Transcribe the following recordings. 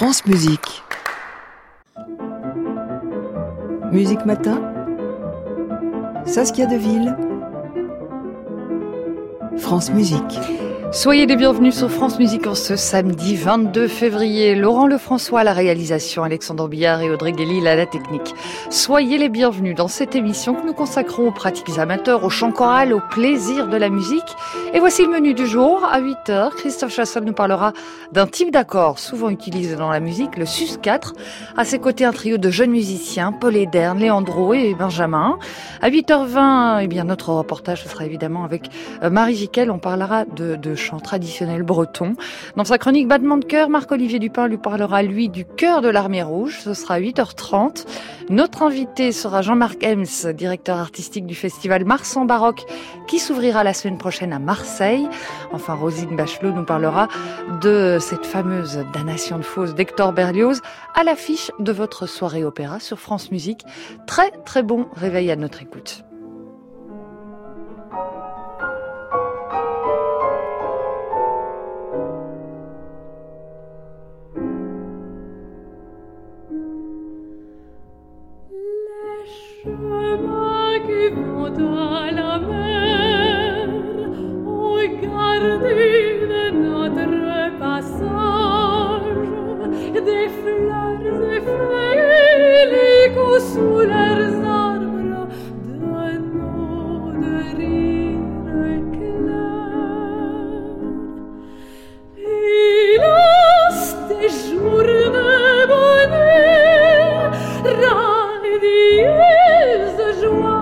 France Musique. Musique Matin, Saskia Deville, France Musique. Soyez les bienvenus sur France Musique en ce samedi 22 février. Laurent Lefrançois à la réalisation, Alexandre Billard et Audrey Guélil à la technique. Soyez les bienvenus dans cette émission que nous consacrons aux pratiques amateurs, au chant choral, au plaisir de la musique. Et voici le menu du jour. À 8h, Christophe Chassol nous parlera d'un type d'accord souvent utilisé dans la musique, le sus-4. À ses côtés, un trio de jeunes musiciens, Paul Edern, Léandro et Benjamin. À 8h20, notre reportage, ce sera évidemment avec Marie Jiquel. On parlera de chant traditionnel breton. Dans sa chronique Battement de cœur, Marc-Olivier Dupin lui parlera, lui, du chœur de l'Armée Rouge. Ce sera à 8h30. Notre invité sera Jean-Marc Hems, directeur artistique du festival Mars en Baroque, qui s'ouvrira la semaine prochaine à Marseille. Enfin, Rosine Bachelot nous parlera de cette fameuse damnation de fausse d'Hector Berlioz à l'affiche de votre soirée opéra sur France Musique. Très, très bon réveil à notre écoute. À la mer, regardez de notre passage des fleurs effeuillées, l'écho sous leurs arbres d'un eau de rire clair. Hélas, des jours de bonheur, radieuse joie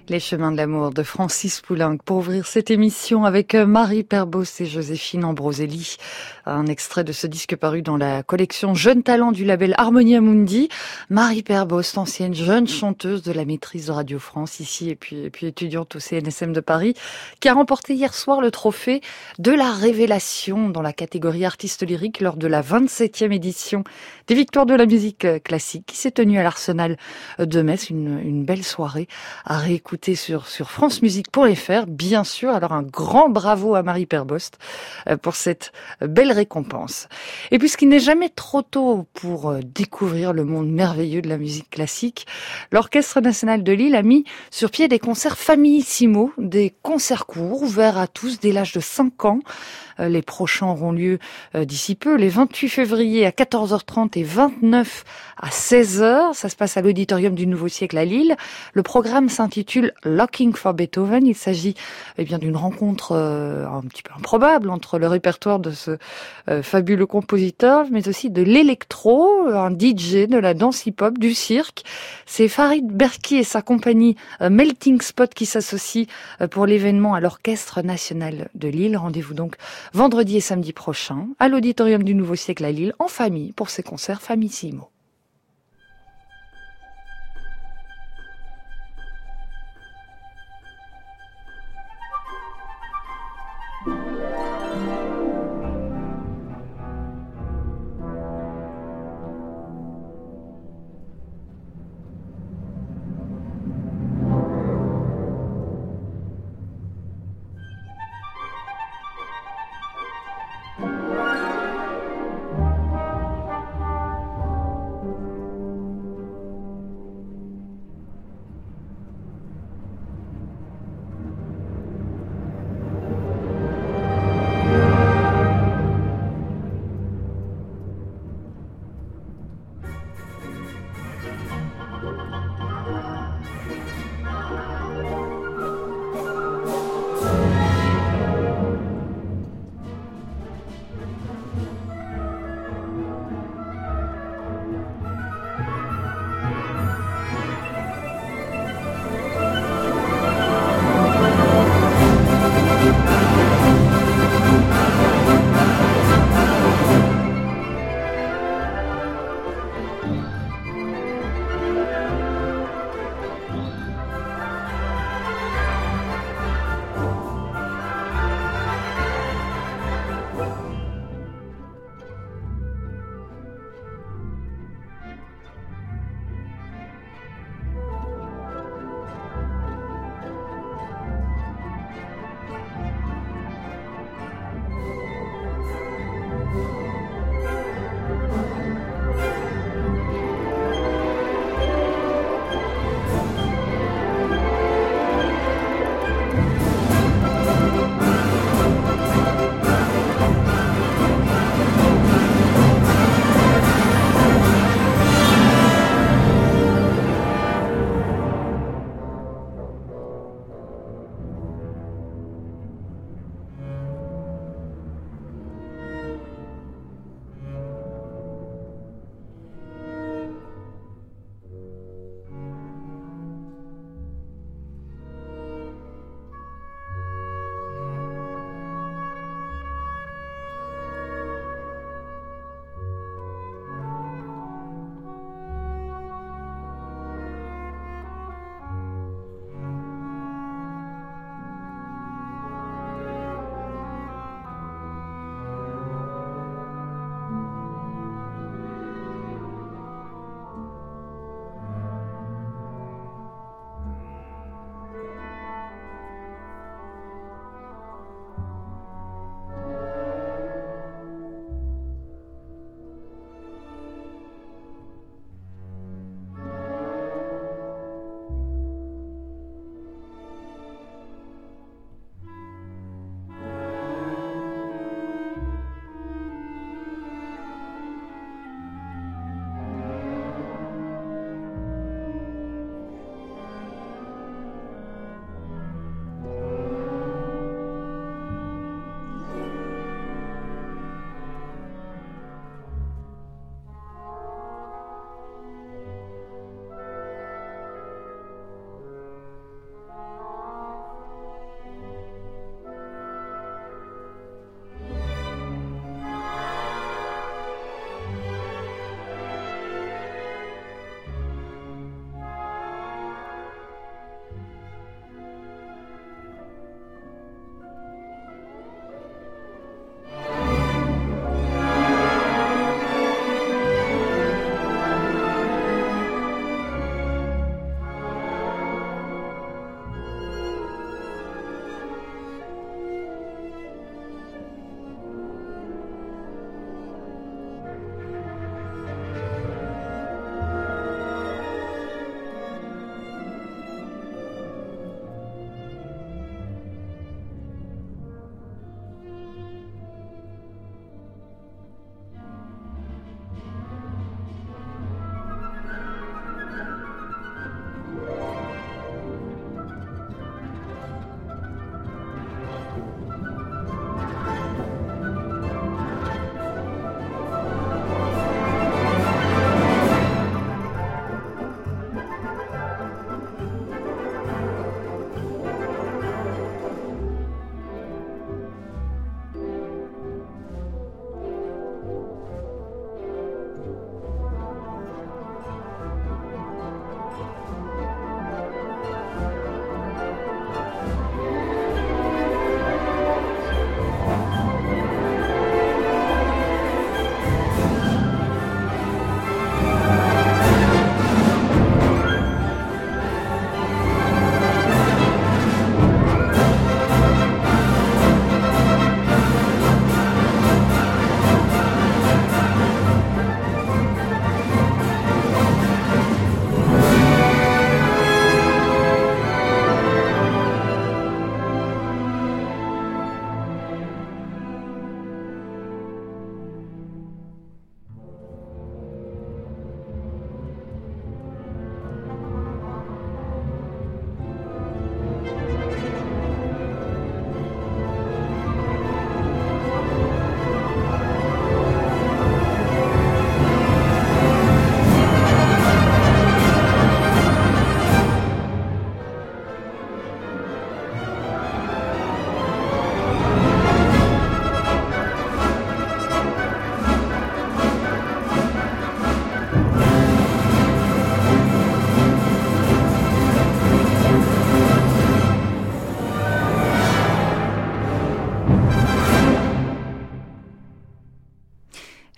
Les chemins de l'amour de Francis Poulenc pour ouvrir cette émission avec Marie Perbos et Joséphine Ambroselli. Un extrait de ce disque paru dans la collection Jeunes Talents du label Harmonia Mundi. Marie Perbos, ancienne jeune chanteuse de la maîtrise de Radio France ici et puis étudiante au CNSM de Paris, qui a remporté hier soir le trophée de la révélation dans la catégorie artiste lyrique lors de la 27e édition des Victoires de la musique classique qui s'est tenue à l'Arsenal de Metz. Une belle soirée à réécouter sur francemusique.fr, bien sûr. Alors un grand bravo à Marie Perbost pour cette belle récompense. Et puisqu'il n'est jamais trop tôt pour découvrir le monde merveilleux de la musique classique, l'Orchestre national de Lille a mis sur pied des concerts famillissimos, des concerts courts ouverts à tous dès l'âge de 5 ans. Les prochains auront lieu d'ici peu, les 28 février à 14h30 et 29 à 16h. Ça se passe à l'Auditorium du Nouveau Siècle à Lille. Le programme s'intitule Looking for Beethoven. Il s'agit bien d'une rencontre un petit peu improbable entre le répertoire de ce fabuleux compositeur, mais aussi de l'électro, un DJ, de la danse hip-hop, du cirque. C'est Farid Berki et sa compagnie Melting Spot qui s'associent pour l'événement à l'Orchestre national de Lille. Rendez-vous donc vendredi et samedi prochain à l'Auditorium du Nouveau Siècle à Lille en famille pour ces concerts famillissimos.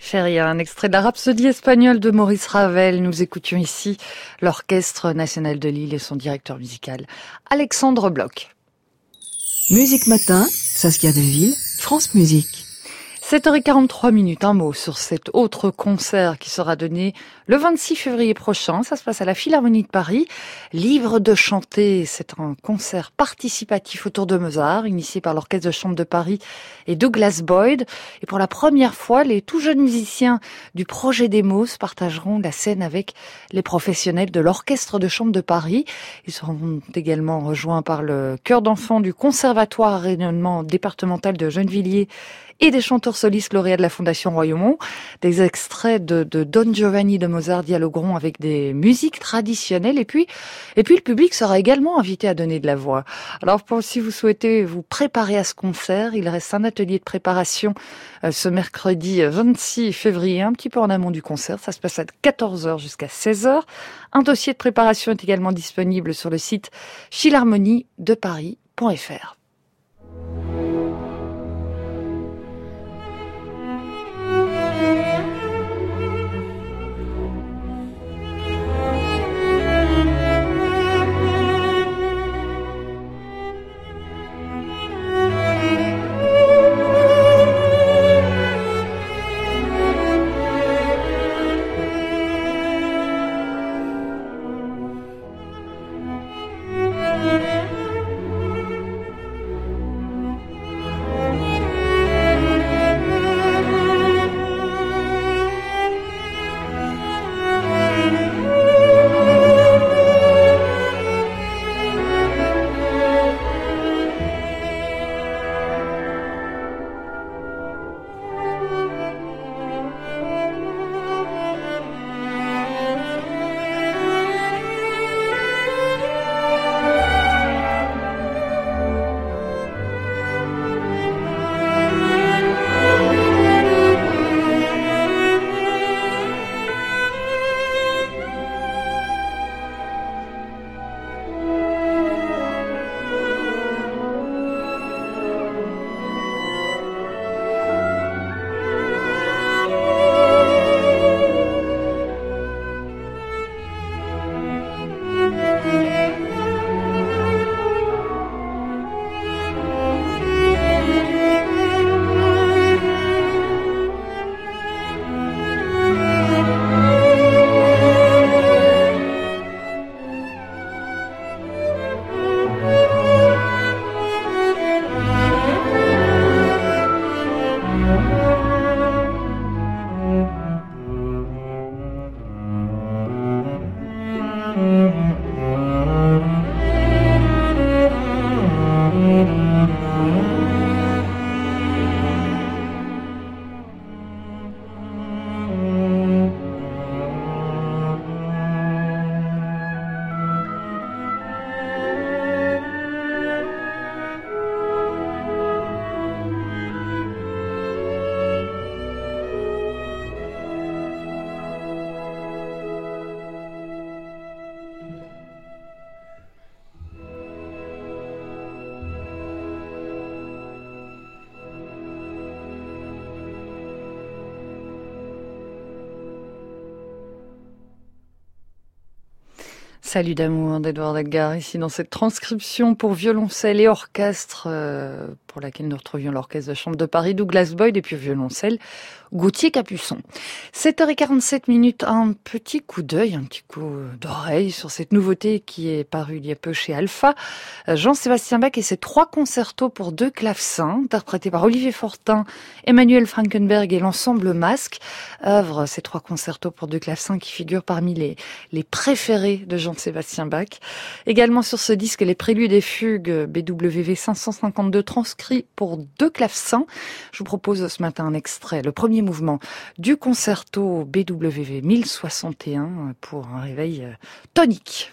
Feria, un extrait de la Rhapsodie espagnole de Maurice Ravel. Nous écoutions ici l'Orchestre national de Lille et son directeur musical, Alexandre Bloch. Musique Matin, Saskia Deville, France Musique. 7h43, un mot sur cet autre concert qui sera donné le 26 février prochain. Ça se passe à la Philharmonie de Paris. Libre de chanter, c'est un concert participatif autour de Mozart, initié par l'Orchestre de Chambre de Paris et Douglas Boyd. Et pour la première fois, les tout jeunes musiciens du projet Demos partageront la scène avec les professionnels de l'Orchestre de Chambre de Paris. Ils seront également rejoints par le chœur d'enfants du Conservatoire à rayonnement départemental de Gennevilliers et des chanteurs solistes lauréats de la Fondation Royaumont. Des extraits de Don Giovanni de Mozart dialogueront avec des musiques traditionnelles et puis le public sera également invité à donner de la voix. Alors si vous souhaitez vous préparer à ce concert, il reste un atelier de préparation ce mercredi 26 février, un petit peu en amont du concert. Ça se passe à 14h jusqu'à 16h. Un dossier de préparation est également disponible sur le site philharmoniedeparis.fr. Salut d'amour d'Edouard Edgar, ici dans cette transcription pour violoncelle et orchestre, pour laquelle nous retrouvions l'Orchestre de Chambre de Paris, Douglas Boyd, et puis violoncelle, Gauthier Capuçon. 7h47, un petit coup d'œil, un petit coup d'oreille sur cette nouveauté qui est parue il y a peu chez Alpha. Jean-Sébastien Bach et ses 3 concertos pour 2 clavecins, interprétés par Olivier Fortin, Emmanuel Frankenberg et l'ensemble Masque. Œuvre, ces 3 concertos pour 2 clavecins qui figurent parmi les préférés de Jean-Sébastien Bach. Également sur ce disque, les préludes et fugues BWV 552 transcrits pour 2 clavecins. Je vous propose ce matin un extrait, le premier mouvement du concerto BWV 1061 pour un réveil tonique.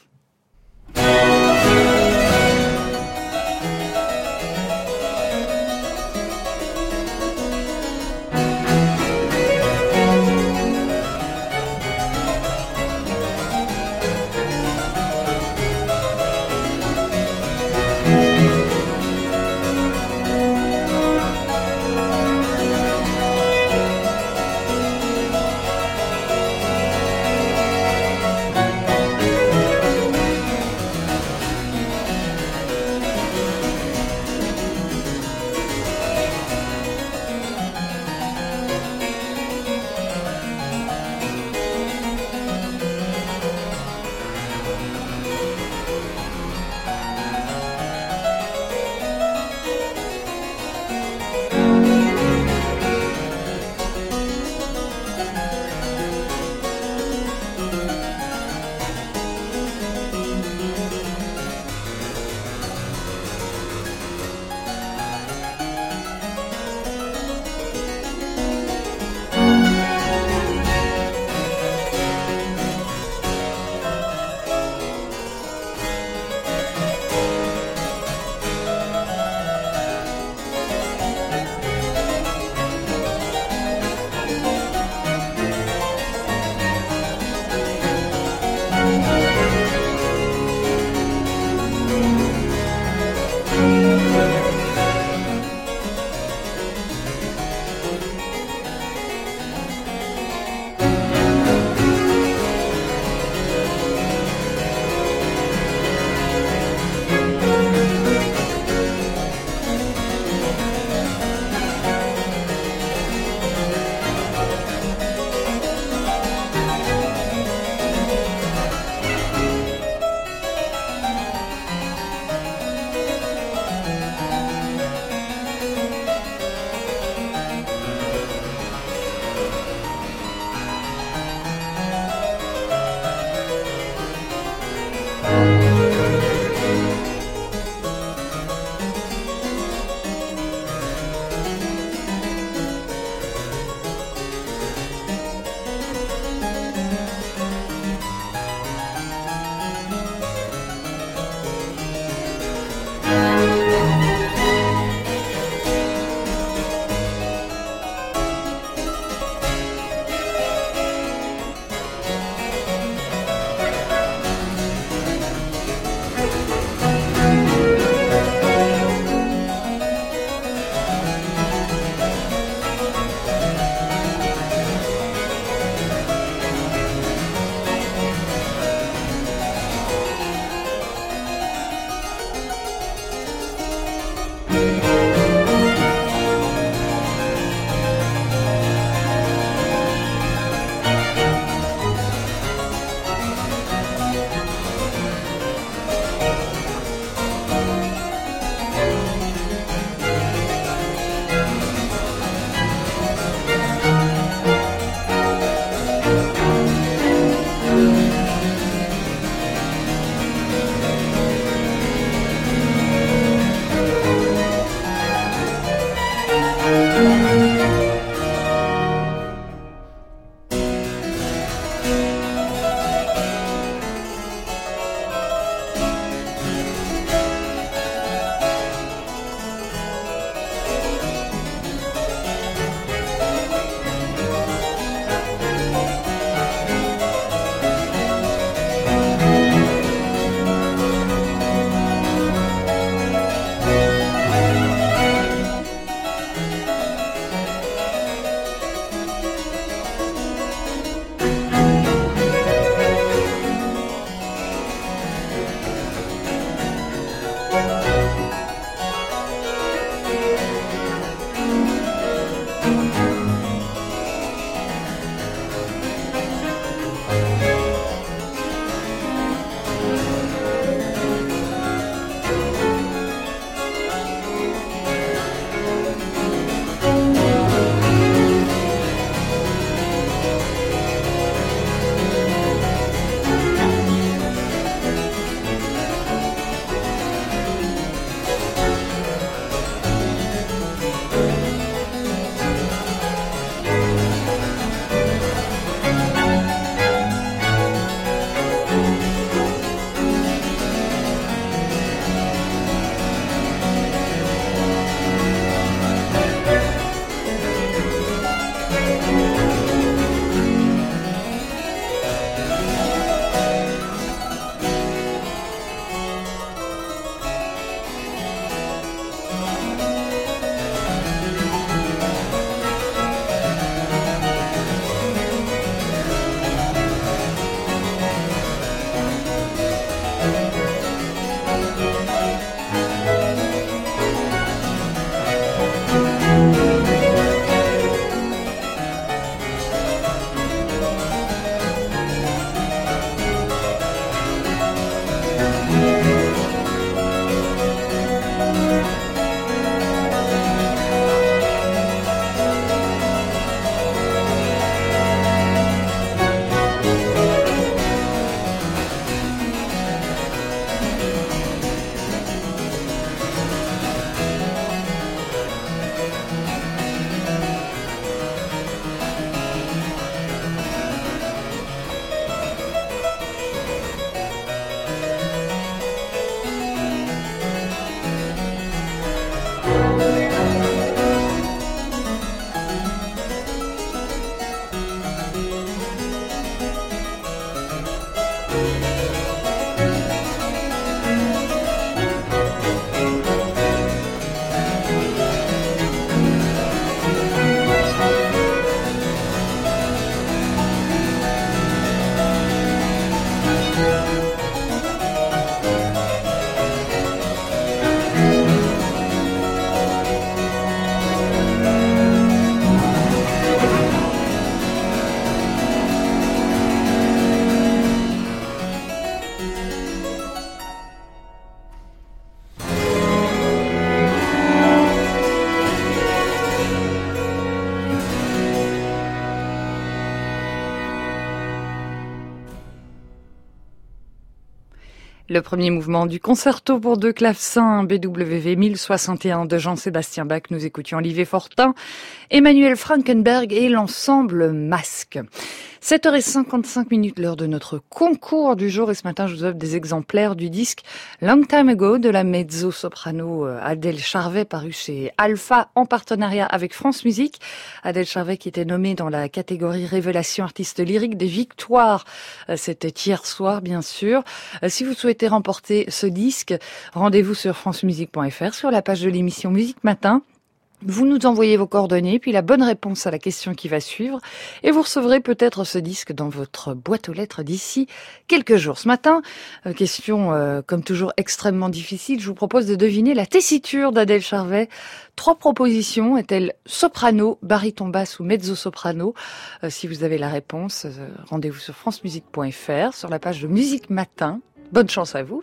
Le premier mouvement du concerto pour deux clavecins BWV 1061 de Jean-Sébastien Bach. Nous écoutions Olivier Fortin, Emmanuel Frankenberg et l'ensemble Masque. 7h55, l'heure de notre concours du jour. Et ce matin, je vous offre des exemplaires du disque Long Time Ago de la mezzo-soprano Adèle Charvet, paru chez Alpha en partenariat avec France Musique. Adèle Charvet qui était nommée dans la catégorie Révélation artiste lyrique des Victoires. C'était hier soir, bien sûr. Si vous souhaitez remporter ce disque, rendez-vous sur francemusique.fr sur la page de l'émission Musique Matin. Vous nous envoyez vos coordonnées, puis la bonne réponse à la question qui va suivre, et vous recevrez peut-être ce disque dans votre boîte aux lettres d'ici quelques jours. Ce matin, question comme toujours extrêmement difficile, je vous propose de deviner la tessiture d'Adèle Charvet. 3 propositions, est-elle soprano, baryton basse ou mezzo-soprano? Si vous avez la réponse, rendez-vous sur francemusique.fr, sur la page de Musique Matin. Bonne chance à vous.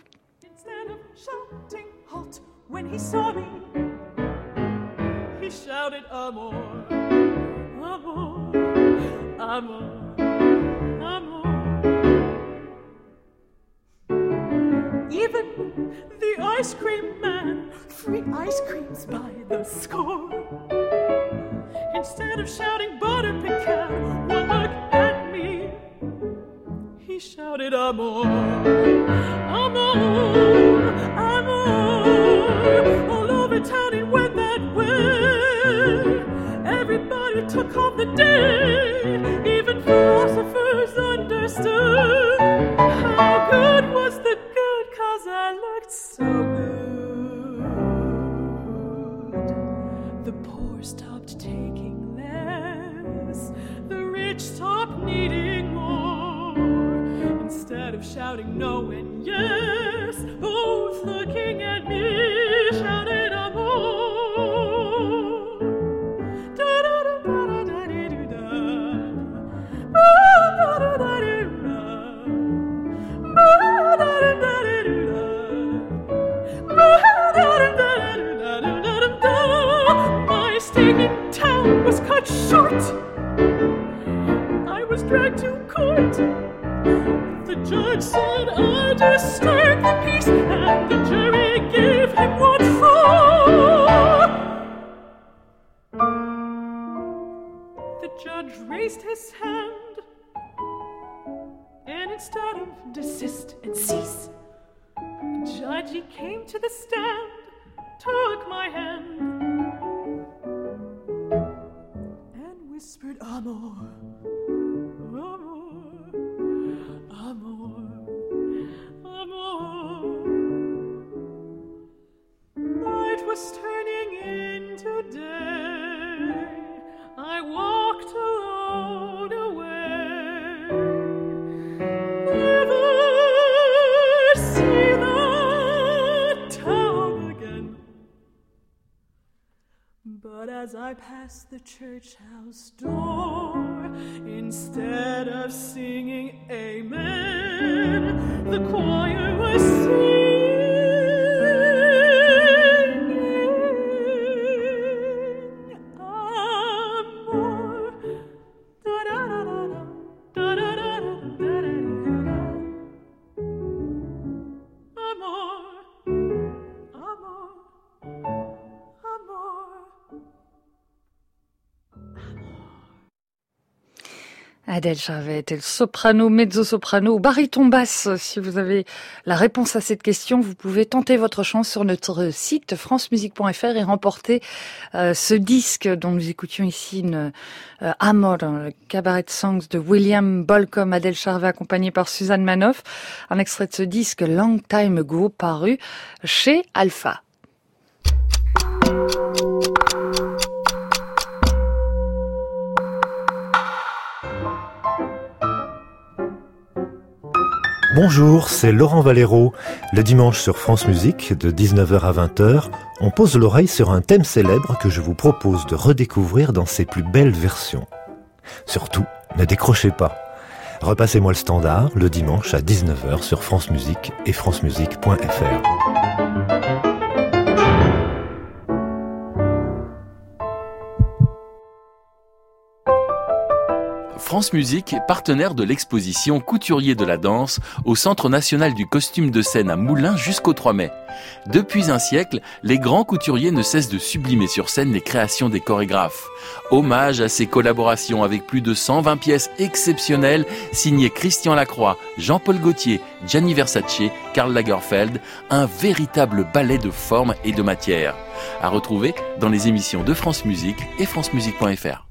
He shouted, Amor, Amor, Amor, Amor. Even the ice cream man, free ice creams by the score. Instead of shouting butter pecan, one look at me. He shouted, Amor, Amor, Amor. All over town it went that way. Everybody took off the day. Even philosophers understood. How good was the good, 'cause I looked so good. The poor stopped taking less. The rich stopped needing more. Instead of shouting no and yes, both looking at me shouted Amor. My stay in town was cut short. I was dragged to court. The judge said I disturbed the peace, and the jury gave him what for. The judge raised his hand, and instead of desist and cease, Judge, he came to the stand, took my hand, and whispered, Amor, Amor, Amor, Amor. Night was turning into day. I walked alone away. Never see the town again. But as I passed the church house door, instead of singing amen, the choir was singing Amor. Da-da-da-da-da, da-da-da-da-da-da-da-da. Amor, Amor, Amor. Adèle Charvet est-elle soprano, mezzo-soprano ou baryton basse? Si vous avez la réponse à cette question, vous pouvez tenter votre chance sur notre site francemusique.fr et remporter ce disque dont nous écoutions ici une Amor, Cabaret Songs de William Bolcom, Adèle Charvet accompagnée par Suzanne Manoff. Un extrait de ce disque Long Time Ago paru chez Alpha. Bonjour, c'est Laurent Valero. Le dimanche sur France Musique, de 19h à 20h, on pose l'oreille sur un thème célèbre que je vous propose de redécouvrir dans ses plus belles versions. Surtout, ne décrochez pas. Repassez-moi le standard, le dimanche à 19h sur France Musique et francemusique.fr. France Musique est partenaire de l'exposition Couturiers de la danse au Centre national du costume de scène à Moulins jusqu'au 3 mai. Depuis un siècle, les grands couturiers ne cessent de sublimer sur scène les créations des chorégraphes. Hommage à ces collaborations avec plus de 120 pièces exceptionnelles signées Christian Lacroix, Jean-Paul Gaultier, Gianni Versace, Karl Lagerfeld, un véritable ballet de forme et de matière. À retrouver dans les émissions de France Musique et francemusique.fr.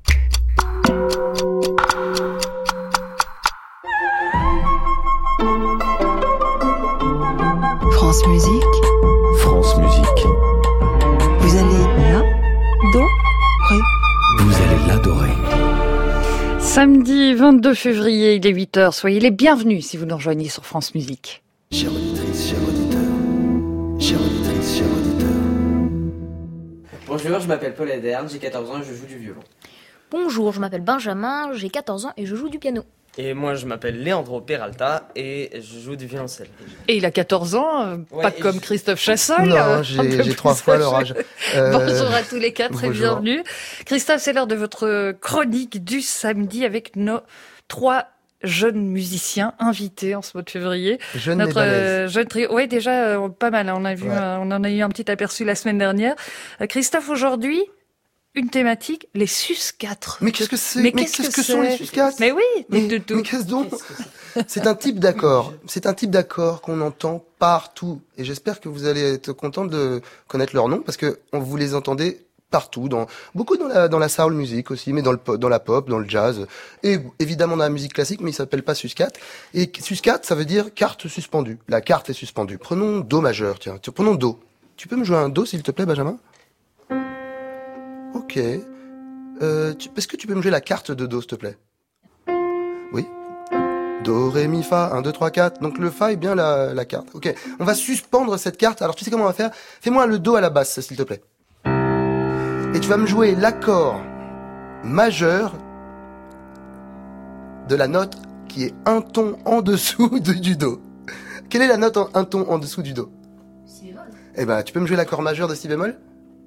France Musique. France Musique. Vous allez l'adorer. Vous allez l'adorer. Samedi 22 février, il est 8h. Soyez les bienvenus si vous nous rejoignez sur France Musique. Chère auditrice, cher auditeur. Chère auditrice, cher auditeur. Bonjour, je m'appelle Paul Ederne, j'ai 14 ans et je joue du violon. Bonjour, je m'appelle Benjamin, j'ai 14 ans et je joue du piano. Et moi, je m'appelle Leandro Peralta et je joue du violoncelle. Et il a 14 ans, pas comme Christophe Chassol. Non, j'ai 3 fois leur âge. Bonjour à tous les quatre et bonjour. bienvenue. Christophe, c'est l'heure de votre chronique du samedi avec nos 3 jeunes musiciens invités en ce mois de février. Jeune mais balèze. Jeune trio. Oui, déjà, pas mal. On a vu, Ouais. on en a eu un petit aperçu la semaine dernière. Christophe, aujourd'hui, une thématique, les sus 4. Mais qu'est-ce que c'est? Mais Mais qu'est-ce qu'est-ce que que sont c'est les suscats? Mais oui, Mais dites tout. qu'est-ce donc? C'est un type d'accord. C'est un type d'accord qu'on entend partout. Et j'espère que vous allez être contents de connaître leur nom parce que vous les entendez partout, beaucoup dans la soul music aussi, mais dans la pop, dans le jazz, et évidemment dans la musique classique, mais il s'appelle pas suscat. Et suscat, ça veut dire carte suspendue. La carte est suspendue. Prenons Do majeur, tiens. Prenons Do. Tu peux me jouer un Do, s'il te plaît, Benjamin? Ok. Est-ce que tu peux me jouer la carte de Do, s'il te plaît? Oui. Do, Ré, Mi, Fa, 1, 2, 3, 4. Donc le Fa est bien la carte. Ok. On va suspendre cette carte. Alors tu sais comment on va faire? Fais-moi le Do à la basse, s'il te plaît. Et tu vas me jouer l'accord majeur de la note qui est un ton en dessous du Do. Quelle est la note un ton en dessous du Do? Si bémol. Eh ben, tu peux me jouer l'accord majeur de si bémol?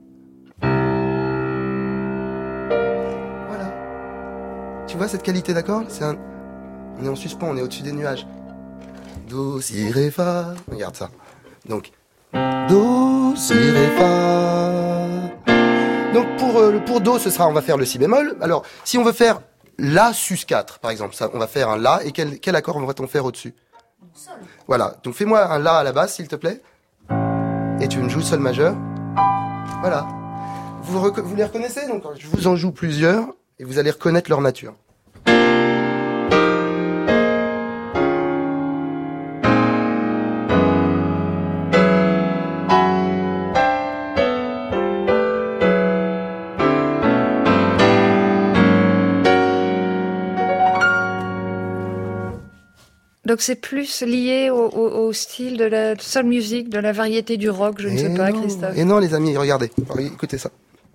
Voilà. Tu vois cette qualité d'accord? On est en suspens, on est au-dessus des nuages. Do, si, ré, fa. Regarde ça. Donc, do, si, ré, fa. Donc pour Do, on va faire le si bémol. Alors, si on veut faire La sus 4, par exemple, ça, on va faire un La, et quel accord va-t-on faire au-dessus? Sol. Voilà, donc fais-moi un La à la basse, s'il te plaît. Et tu me joues Sol majeur. Voilà. Vous les reconnaissez? Donc, je vous en joue plusieurs, et vous allez reconnaître leur nature. Donc c'est plus lié au style de la soul music, de la variété du rock, je ne sais pas, non. Christophe. Et non, les amis, regardez. Écoutez ça.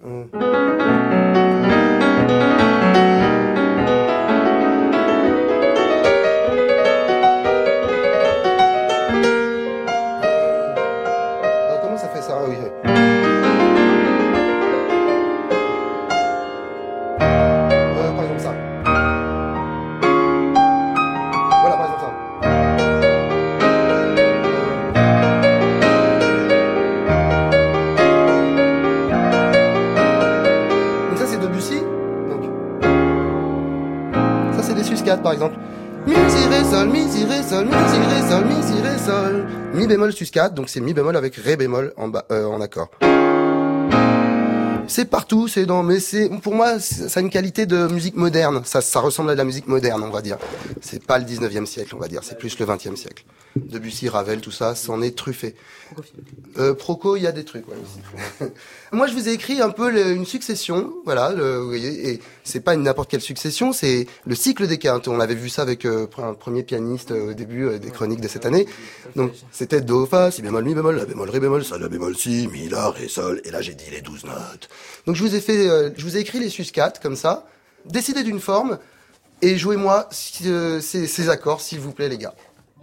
Comment ça fait ça? Oui. Par exemple ça. Voilà, par exemple ça. Donc ça c'est Debussy. Donc ça c'est des sus4 par exemple. Mi, si, ré, sol, mi, si, ré, sol, mi, si, ré, sol, mi, si, ré, sol. Mi bémol sus4, donc c'est mi bémol avec ré bémol en accord. C'est partout, pour moi, ça a une qualité de musique moderne. Ça ressemble à de la musique moderne, on va dire. C'est pas le 19e siècle, on va dire. C'est plus le 20e siècle. Debussy, Ravel, tout ça, c'en est truffé. Proco, il y a des trucs, ouais, aussi. Moi, je vous ai écrit un peu une succession, voilà, vous voyez, et c'est pas n'importe quelle succession, c'est le cycle des quintes. On avait vu ça avec un premier pianiste au début des chroniques de cette année. Donc, c'était Do, Fa, Si bémol, Mi bémol, La bémol, Ré bémol, Sol, La bémol, Si, Mi, La, Ré, Sol, et là j'ai dit les 12 notes. Donc, je vous ai écrit les sus4 comme ça, décidez d'une forme, et jouez-moi ces accords, s'il vous plaît, les gars.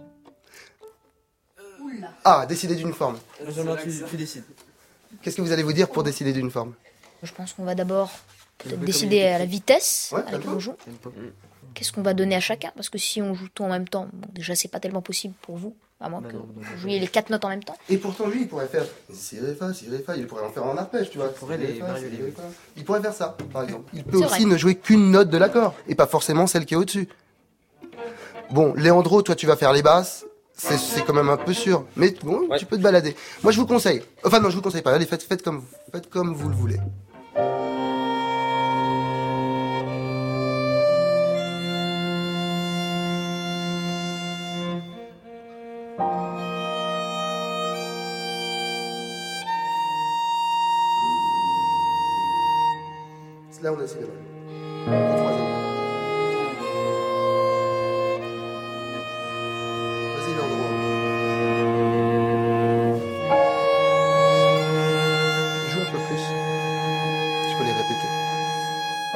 Ah, décider d'une forme. Benjamin, tu décides. Qu'est-ce que vous allez vous dire pour décider d'une forme? Je pense qu'on va d'abord peut-être décider à la vitesse Ouais, à laquelle tempo. on joue. Qu'est-ce qu'on va donner à chacun? Parce que si on joue tout en même temps, bon, déjà c'est pas tellement possible pour vous, à moins que vous jouiez les 4 notes en même temps. Et pourtant, lui, il pourrait faire si, ré, fa, il pourrait en faire en arpège, tu vois. Il pourrait les varier, si, oui. ré, fa. Il pourrait faire ça, par exemple. Il peut C'est aussi vrai. ne jouer qu'une note de l'accord, et pas forcément celle qui est au-dessus. Bon, Léandro, toi, tu vas faire les basses. C'est quand même un peu sûr. Mais bon, Ouais. tu peux te balader. Moi, je vous conseille. Enfin, non, je vous conseille pas. Allez, faites comme vous le voulez. Là, on a si bémol. Au troisième. Vas-y, Léandro. Joue un peu plus. Tu peux les répéter.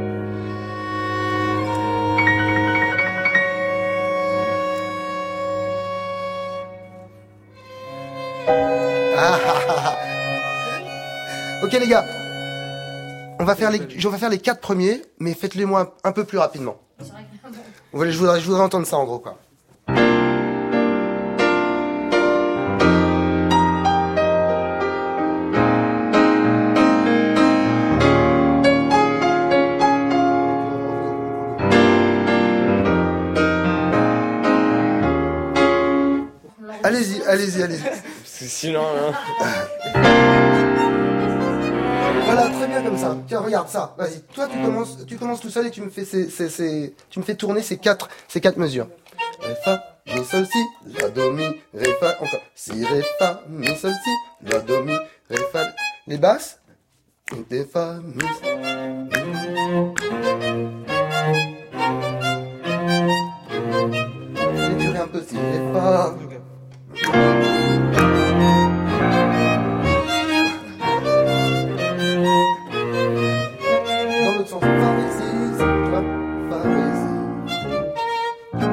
Ok les gars, on va faire les 4 premiers, mais faites-les moi un peu plus rapidement. Je voudrais entendre ça en gros quoi. Allez-y. Sinon, Voilà, très bien comme ça. Tiens, regarde ça. Vas-y. Toi, tu commences tout seul et tu me fais tourner ces quatre mesures. Ré, fa, mi, sol, si, la, do, mi, ré, fa, encore. Si, ré, fa, mi, sol, si, la, do, mi, ré, fa. Les basses. Ré, fa, mi, Fais durer un peu, si, ré, fa. Dans l'autre sens, fa, ré, si, tu vois, fa, ré, si.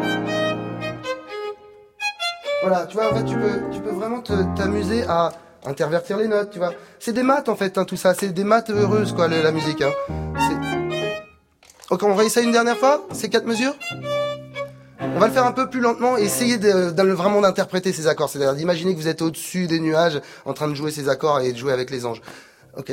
Voilà, tu vois, en fait, tu peux vraiment t'amuser à intervertir les notes, tu vois. C'est des maths, en fait, hein, tout ça. C'est des maths heureuses, quoi, la musique, hein. Ok, on réessaye une dernière fois, ces 4 mesures. On va le faire un peu plus lentement et essayer vraiment d'interpréter ces accords. C'est-à-dire d'imaginer que vous êtes au-dessus des nuages, en train de jouer ces accords et de jouer avec les anges. Ok?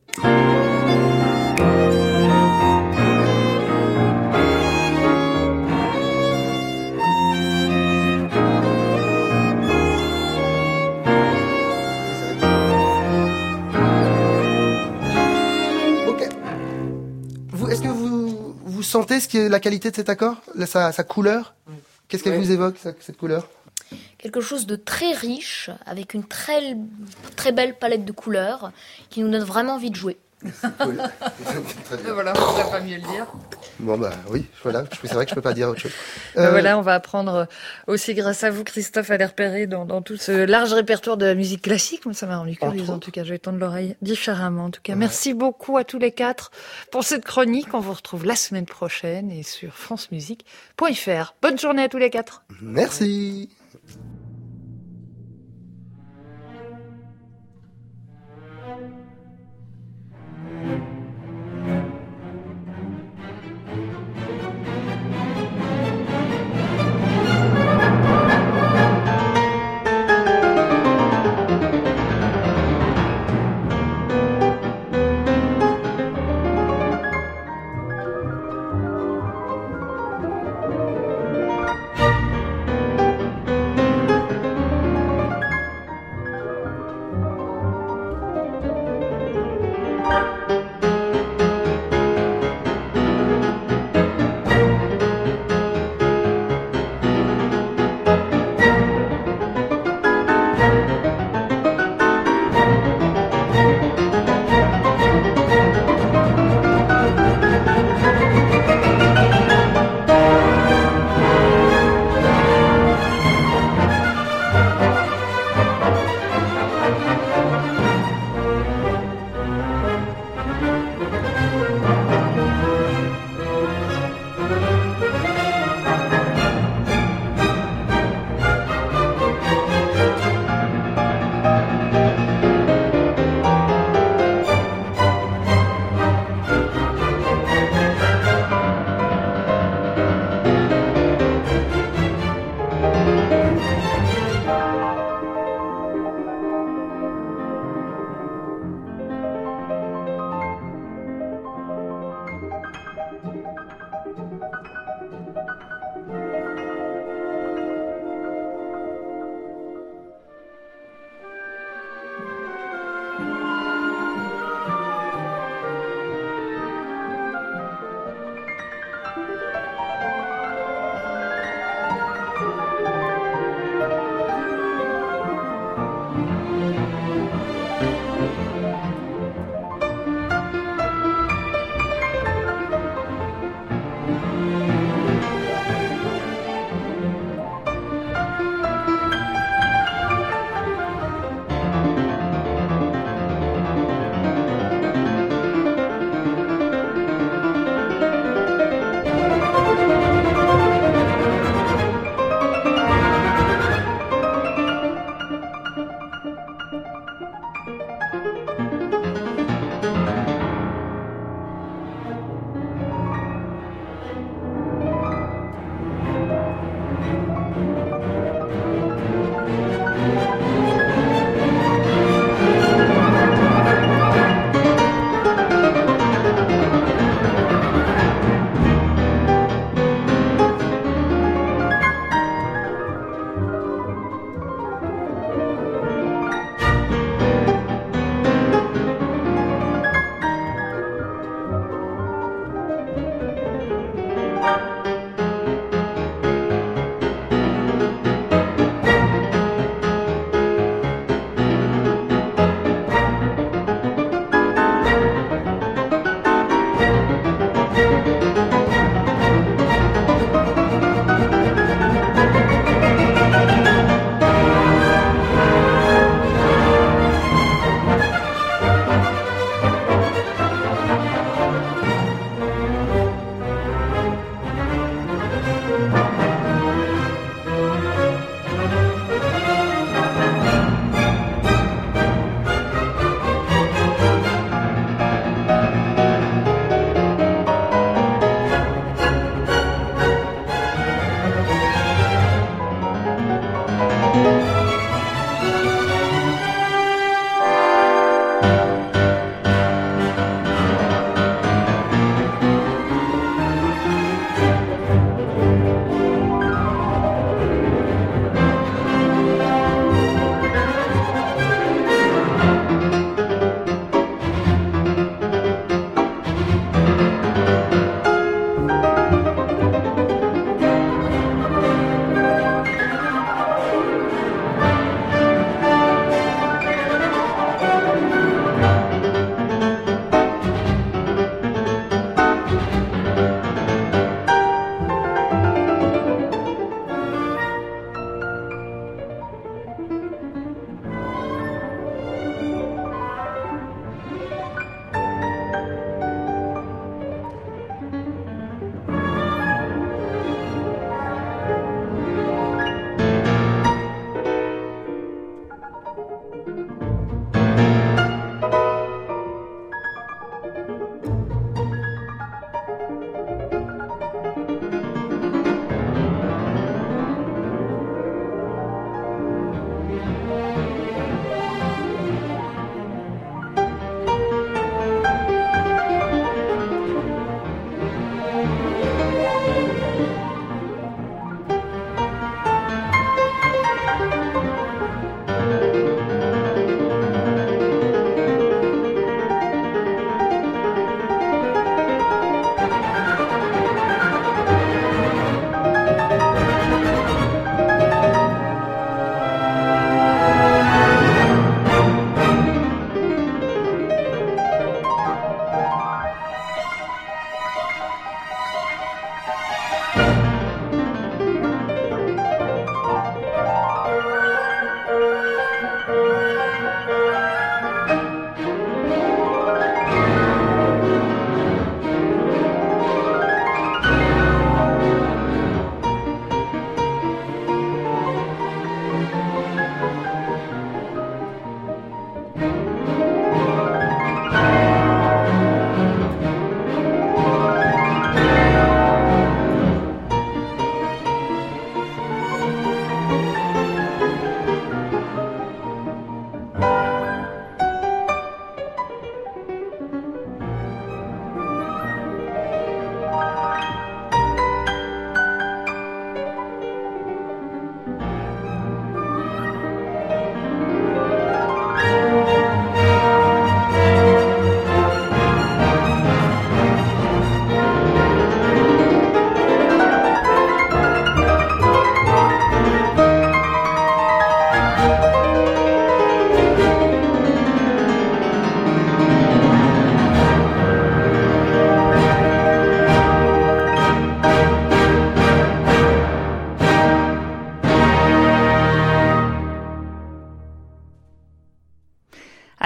Ok. Est-ce que vous sentez ce qui est la qualité de cet accord, sa couleur? Qu'est-ce qu'elle vous évoque, cette couleur? Quelque chose de très riche, avec une très, très belle palette de couleurs, qui nous donne vraiment envie de jouer. Cool. Très bien. Voilà, on ne peut pas mieux le dire. Bon bah oui, voilà, c'est vrai que je peux pas dire autre chose. Voilà, on va apprendre aussi grâce à vous, Christophe, à les repérer dans tout ce large répertoire de la musique classique. Moi, ça m'a rendu curieuse, en tout cas. Je vais tendre l'oreille différemment. En tout cas, merci beaucoup à tous les 4 pour cette chronique. On vous retrouve la semaine prochaine et sur francemusique.fr. Bonne journée à tous les 4. Merci.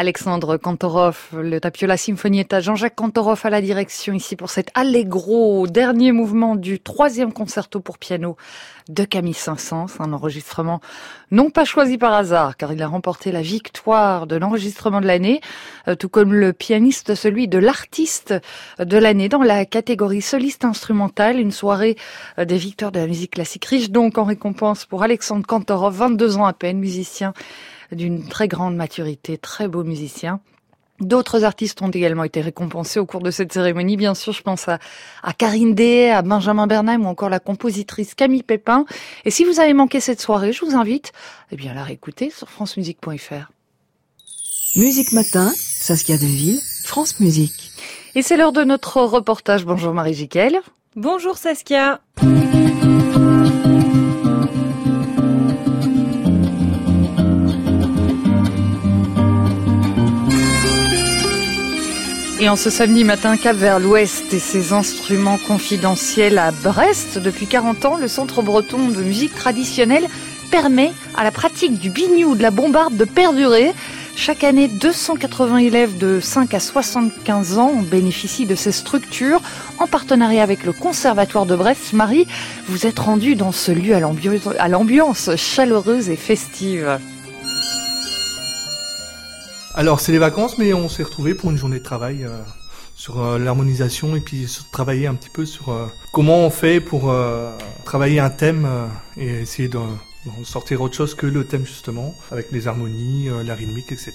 Alexandre Kantorov, le Tapiola Sinfonietta, Jean-Jacques Kantorov à la direction ici pour cet allegro, dernier mouvement du 3e concerto pour piano de Camille Saint-Saëns, un enregistrement non pas choisi par hasard, car il a remporté la victoire de l'enregistrement de l'année, tout comme le pianiste, celui de l'artiste de l'année dans la catégorie soliste instrumentale, une soirée des victoires de la musique classique riche donc en récompense pour Alexandre Kantorov, 22 ans à peine, musicien d'une très grande maturité, très beau musicien. D'autres artistes ont également été récompensés au cours de cette cérémonie. Bien sûr, je pense à Karine Dehaye, à Benjamin Bernheim ou encore la compositrice Camille Pépin. Et si vous avez manqué cette soirée, je vous invite à la réécouter sur francemusique.fr. Musique Matin, Saskia Deville, France Musique. Et c'est l'heure de notre reportage. Bonjour Marie Jiquel. Bonjour Saskia. Et en ce samedi matin, cap vers l'ouest et ses instruments confidentiels à Brest. Depuis 40 ans, le Centre breton de musique traditionnelle permet à la pratique du biniou, de la bombarde de perdurer. Chaque année, 280 élèves de 5 à 75 ans bénéficient de ces structures en partenariat avec le Conservatoire de Brest. Marie, vous êtes rendue dans ce lieu à l'ambiance chaleureuse et festive. Alors c'est les vacances, mais on s'est retrouvés pour une journée de travail sur l'harmonisation et puis travailler un petit peu sur comment on fait pour travailler un thème et essayer de sortir autre chose que le thème justement, avec les harmonies, la rythmique, etc.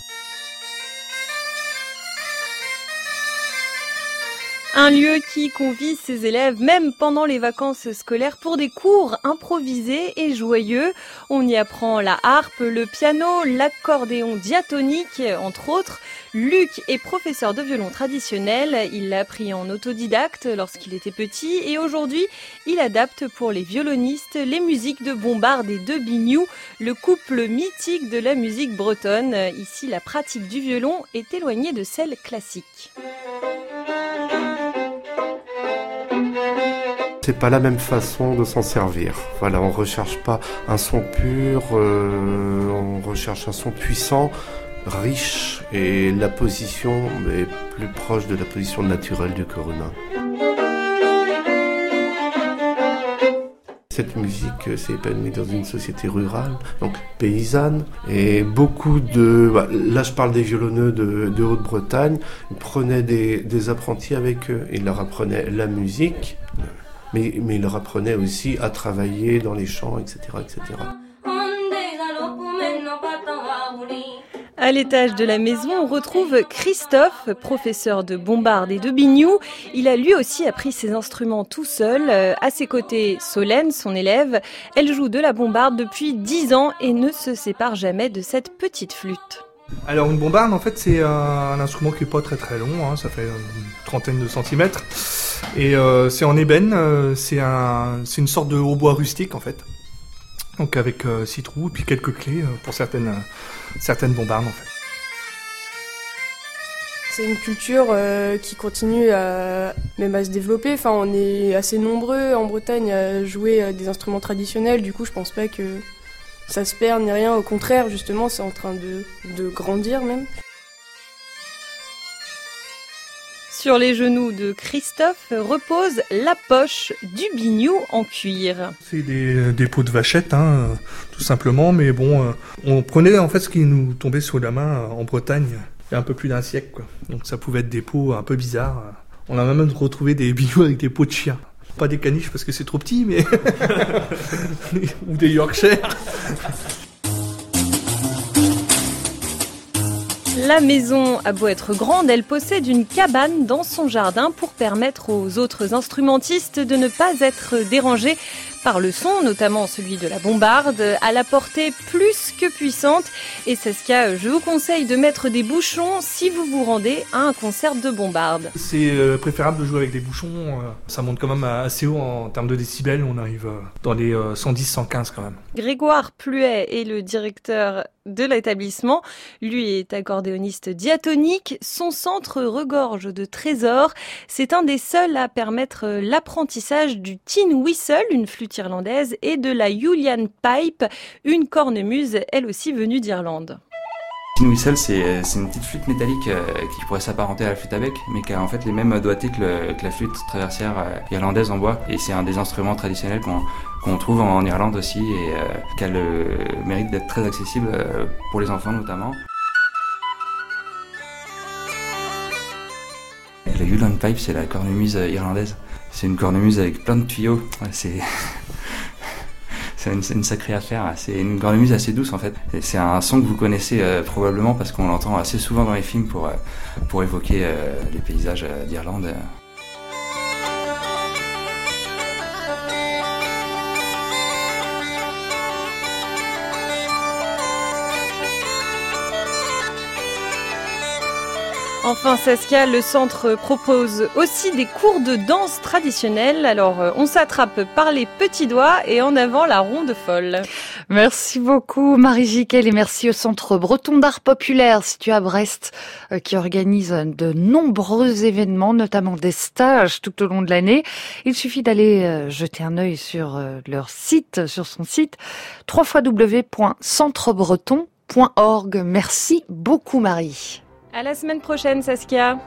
Un lieu qui convie ses élèves, même pendant les vacances scolaires, pour des cours improvisés et joyeux. On y apprend la harpe, le piano, l'accordéon diatonique, entre autres. Luc est professeur de violon traditionnel. Il l'a appris en autodidacte lorsqu'il était petit et aujourd'hui, il adapte pour les violonistes les musiques de bombarde et de biniou, le couple mythique de la musique bretonne. Ici, la pratique du violon est éloignée de celle classique. C'est pas la même façon de s'en servir. Voilà, on recherche pas un son pur, on recherche un son puissant, riche, et la position est plus proche de la position naturelle du corps humain. Cette musique s'est épanouie dans une société rurale, donc paysanne, et beaucoup là je parle des violonneux de Haute-Bretagne, ils prenaient des apprentis avec eux, ils leur apprenaient la musique, mais ils leur apprenaient aussi à travailler dans les champs, etc., etc. À l'étage de la maison, on retrouve Christophe, professeur de bombarde et de biniou. Il a lui aussi appris ses instruments tout seul. À ses côtés, Solène, son élève. Elle joue de la bombarde depuis 10 ans et ne se sépare jamais de cette petite flûte. Alors une bombarde, en fait, c'est un instrument qui est pas très très long, hein, ça fait une trentaine de centimètres. Et c'est en ébène, c'est une sorte de hautbois rustique en fait. Donc avec 6 trous et puis quelques clés pour certaines bombardes en fait. C'est une culture qui continue même à se développer. Enfin, on est assez nombreux en Bretagne à jouer des instruments traditionnels. Du coup, je pense pas que ça se perd ni rien. Au contraire, justement, c'est en train de grandir même. Sur les genoux de Christophe repose la poche du biniou en cuir. C'est des peaux de vachette, hein, tout simplement, mais bon, on prenait en fait ce qui nous tombait sous la main en Bretagne il y a un peu plus d'un siècle, quoi. Donc ça pouvait être des peaux un peu bizarres. On a même retrouvé des binious avec des peaux de chiens. Pas des caniches parce que c'est trop petit, mais ou des Yorkshire. La maison a beau être grande, elle possède une cabane dans son jardin pour permettre aux autres instrumentistes de ne pas être dérangés par le son, notamment celui de la bombarde, à la portée plus que puissante. Et Saskia, je vous conseille de mettre des bouchons si vous vous rendez à un concert de bombarde. C'est préférable de jouer avec des bouchons, ça monte quand même assez haut en termes de décibels, on arrive dans les 110-115 quand même. Grégoire Pluet est le directeur de l'établissement. Lui est accordéoniste diatonique. Son centre regorge de trésors. C'est un des seuls à permettre l'apprentissage du tin whistle, une flûte irlandaise, et de la Julian pipe, une cornemuse, elle aussi venue d'Irlande. Tin whistle, c'est une petite flûte métallique qui pourrait s'apparenter à la flûte à bec, mais qui a en fait les mêmes doigtés que la flûte traversière irlandaise en bois. Et c'est un des instruments traditionnels qu'on trouve en Irlande aussi et qui a le mérite d'être très accessible pour les enfants notamment. Le Hulan Pipe, c'est la cornemuse irlandaise. C'est une cornemuse avec plein de tuyaux. C'est une sacrée affaire. C'est une cornemuse assez douce en fait. Et c'est un son que vous connaissez probablement parce qu'on l'entend assez souvent dans les films pour évoquer les paysages d'Irlande. Enfin, Saskia, le centre propose aussi des cours de danse traditionnelle. Alors, on s'attrape par les petits doigts et en avant la ronde folle. Merci beaucoup Marie Jiquel et merci au Centre breton d'art populaire situé à Brest qui organise de nombreux événements, notamment des stages tout au long de l'année. Il suffit d'aller jeter un œil sur leur site, sur son site www.centrebreton.org. Merci beaucoup Marie. À la semaine prochaine, Saskia.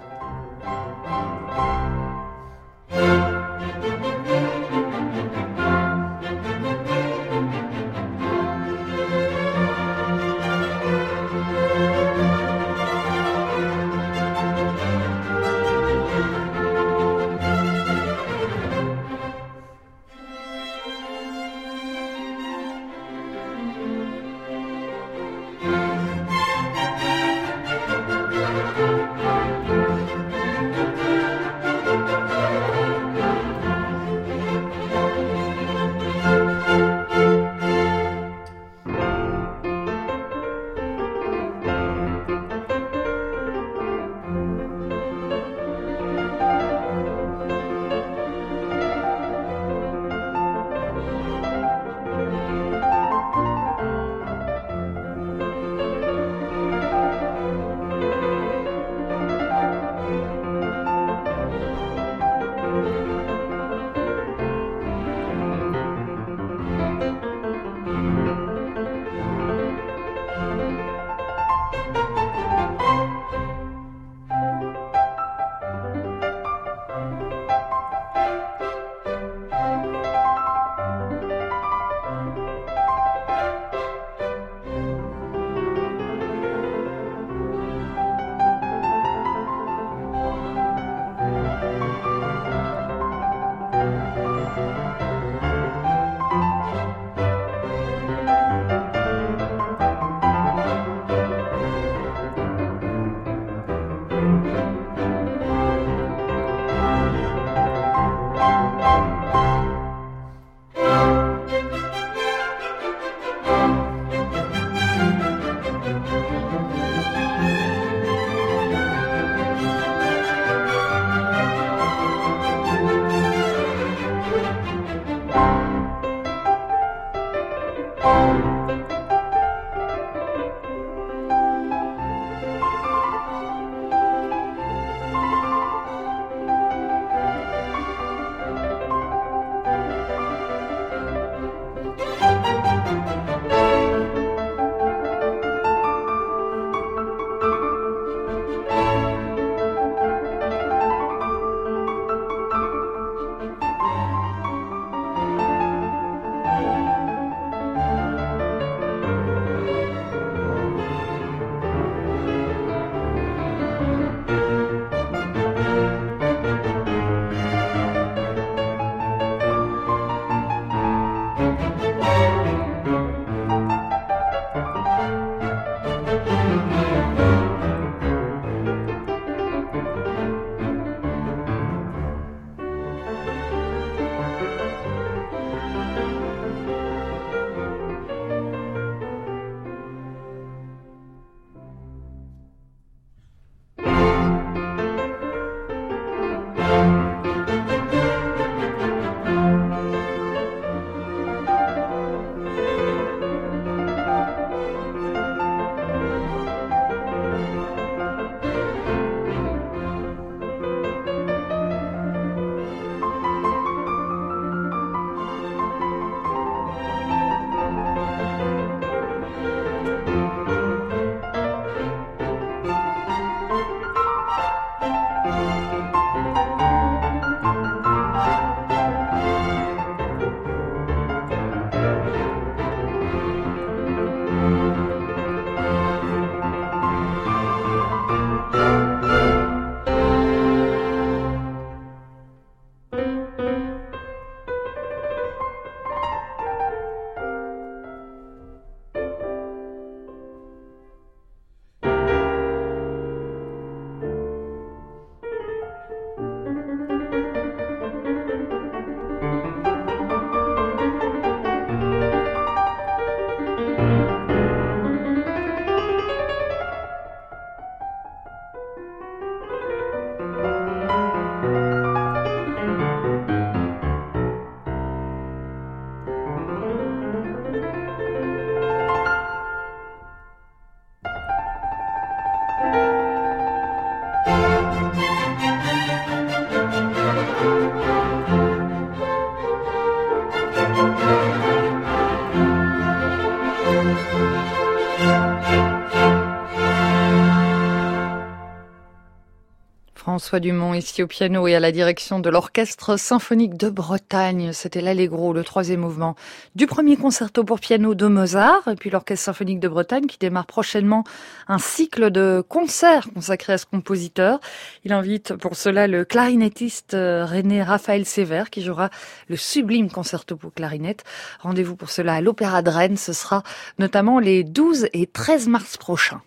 François Dumont, ici au piano et à la direction de l'Orchestre Symphonique de Bretagne. C'était l'Allegro, le 3e mouvement du premier concerto pour piano de Mozart. Et puis l'Orchestre Symphonique de Bretagne qui démarre prochainement un cycle de concerts consacrés à ce compositeur. Il invite pour cela le clarinettiste René Raphaël Sévère qui jouera le sublime concerto pour clarinette. Rendez-vous pour cela à l'Opéra de Rennes. Ce sera notamment les 12 et 13 mars prochains.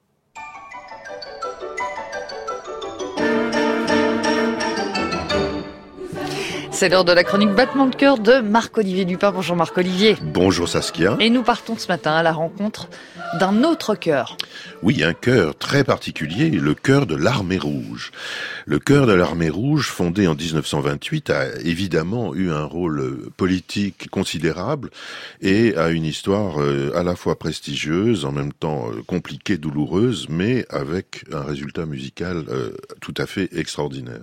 C'est l'heure de la chronique Battement de cœur de Marc-Olivier Dupin. Bonjour Marc-Olivier. Bonjour Saskia. Et nous partons ce matin à la rencontre d'un autre chœur. Oui, un chœur très particulier, le chœur de l'Armée Rouge. Le chœur de l'Armée Rouge, fondé en 1928, a évidemment eu un rôle politique considérable et a une histoire à la fois prestigieuse, en même temps compliquée, douloureuse, mais avec un résultat musical tout à fait extraordinaire.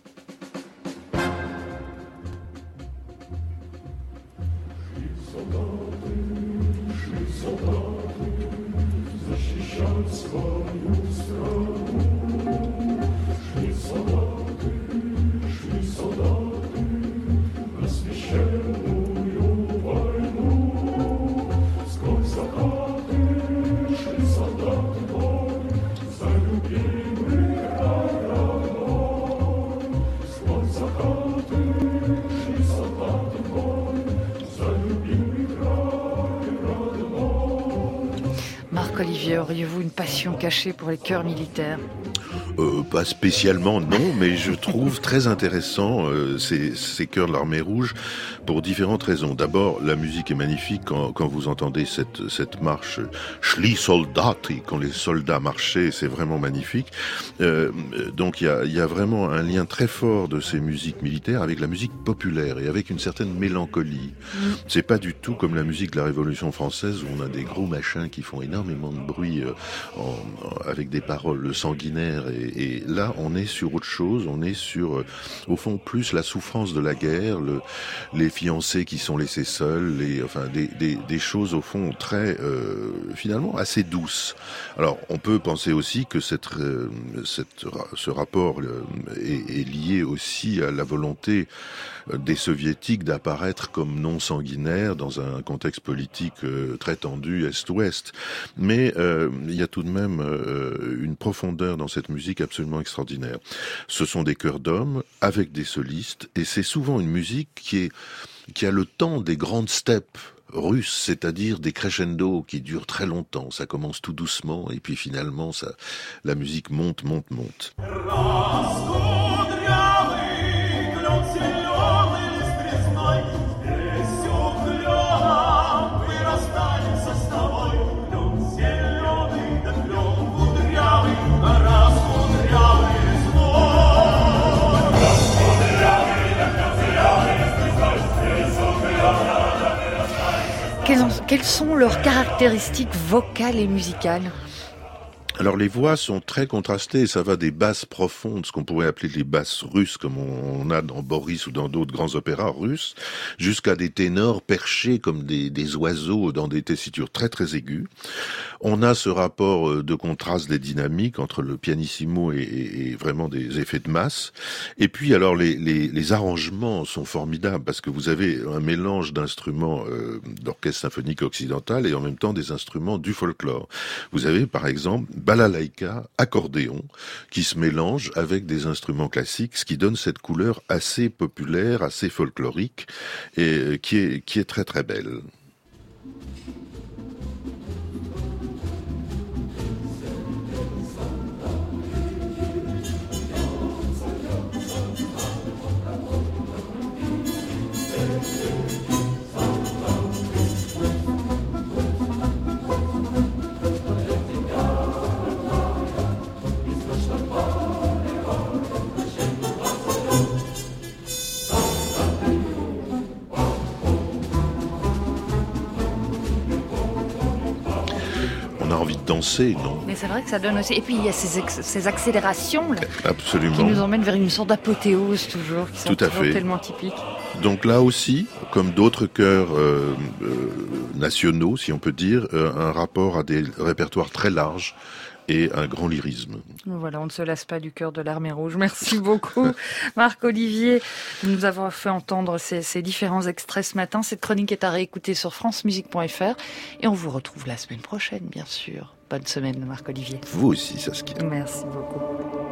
Marc-Olivier, auriez-vous une passion cachée pour les chœurs militaires ? Pas spécialement, non, mais je trouve très intéressant ces chœurs de l'Armée Rouge pour différentes raisons. D'abord, la musique est magnifique quand vous entendez cette marche Schli Soldati, quand les soldats marchaient, c'est vraiment magnifique. Donc il y a vraiment un lien très fort de ces musiques militaires avec la musique populaire et avec une certaine mélancolie. C'est pas du tout comme la musique de la Révolution française où on a des gros machins qui font énormément de bruit avec des paroles sanguinaires et là on est sur autre chose, on est sur au fond plus la souffrance de la guerre, les fiancés qui sont laissés seuls, des choses au fond très finalement assez douces. Alors on peut penser aussi que ce rapport est lié aussi à la volonté des soviétiques d'apparaître comme non sanguinaires dans un contexte politique très tendu Est-Ouest. Mais il y a tout de même une profondeur dans cette musique absolument extraordinaire. Ce sont des chœurs d'hommes avec des solistes et c'est souvent une musique qui a le temps des grandes steppes russes, c'est-à-dire des crescendo qui durent très longtemps. Ça commence tout doucement et puis finalement la musique monte. Quelles sont leurs caractéristiques vocales et musicales ? Alors les voix sont très contrastées, ça va des basses profondes, ce qu'on pourrait appeler les basses russes, comme on a dans Boris ou dans d'autres grands opéras russes, jusqu'à des ténors perchés comme des oiseaux dans des tessitures très très aiguës. On a ce rapport de contraste des dynamiques entre le pianissimo et vraiment des effets de masse. Et puis alors les arrangements sont formidables parce que vous avez un mélange d'instruments d'orchestre symphonique occidental et en même temps des instruments du folklore. Vous avez par exemple balalaïka, accordéon, qui se mélange avec des instruments classiques, ce qui donne cette couleur assez populaire, assez folklorique, et qui est très très belle. Danser, non ? Mais c'est vrai que ça donne aussi. Et puis il y a ces accélérations là, absolument, qui nous emmènent vers une sorte d'apothéose toujours, qui sont toujours tellement typiques. Donc là aussi, comme d'autres chœurs nationaux, si on peut dire, un rapport à des répertoires très larges et un grand lyrisme. Voilà, on ne se lasse pas du cœur de l'Armée Rouge. Merci beaucoup, Marc-Olivier, de nous avoir fait entendre ces différents extraits ce matin. Cette chronique est à réécouter sur francemusique.fr et on vous retrouve la semaine prochaine, bien sûr. Bonne semaine, Marc-Olivier. Vous aussi, Saskia. Merci beaucoup.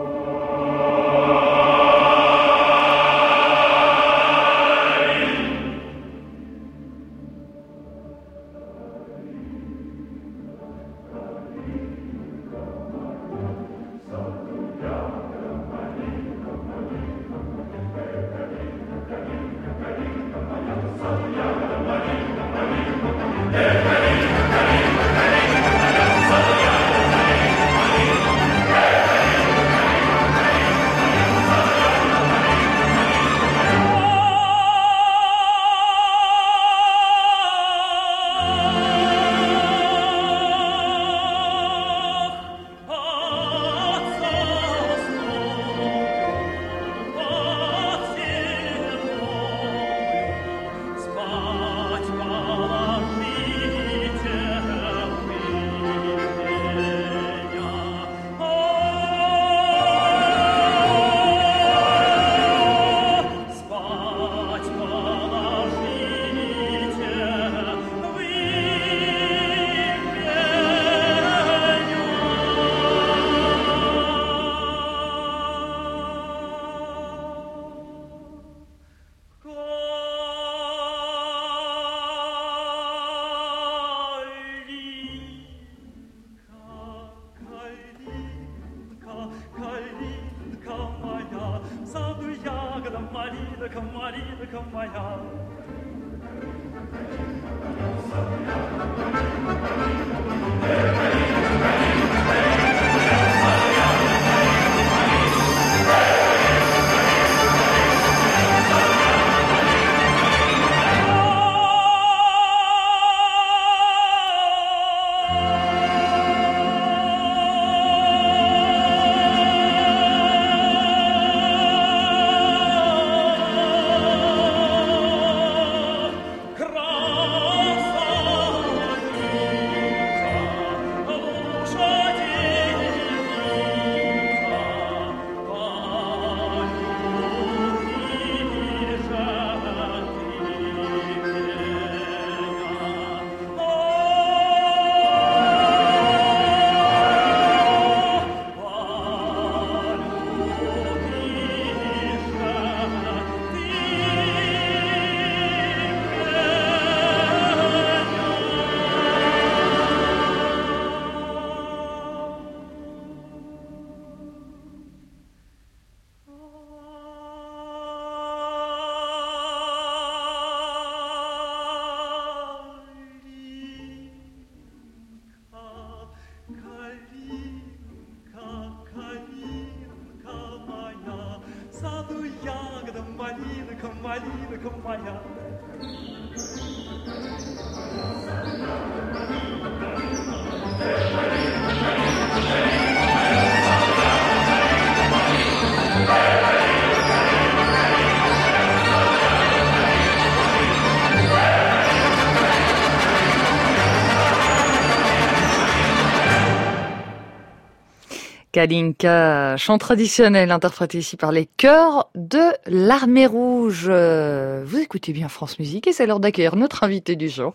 Kalinka, chant traditionnel interprété ici par les chœurs de l'Armée Rouge. Vous écoutez bien France Musique et c'est l'heure d'accueillir notre invité du jour.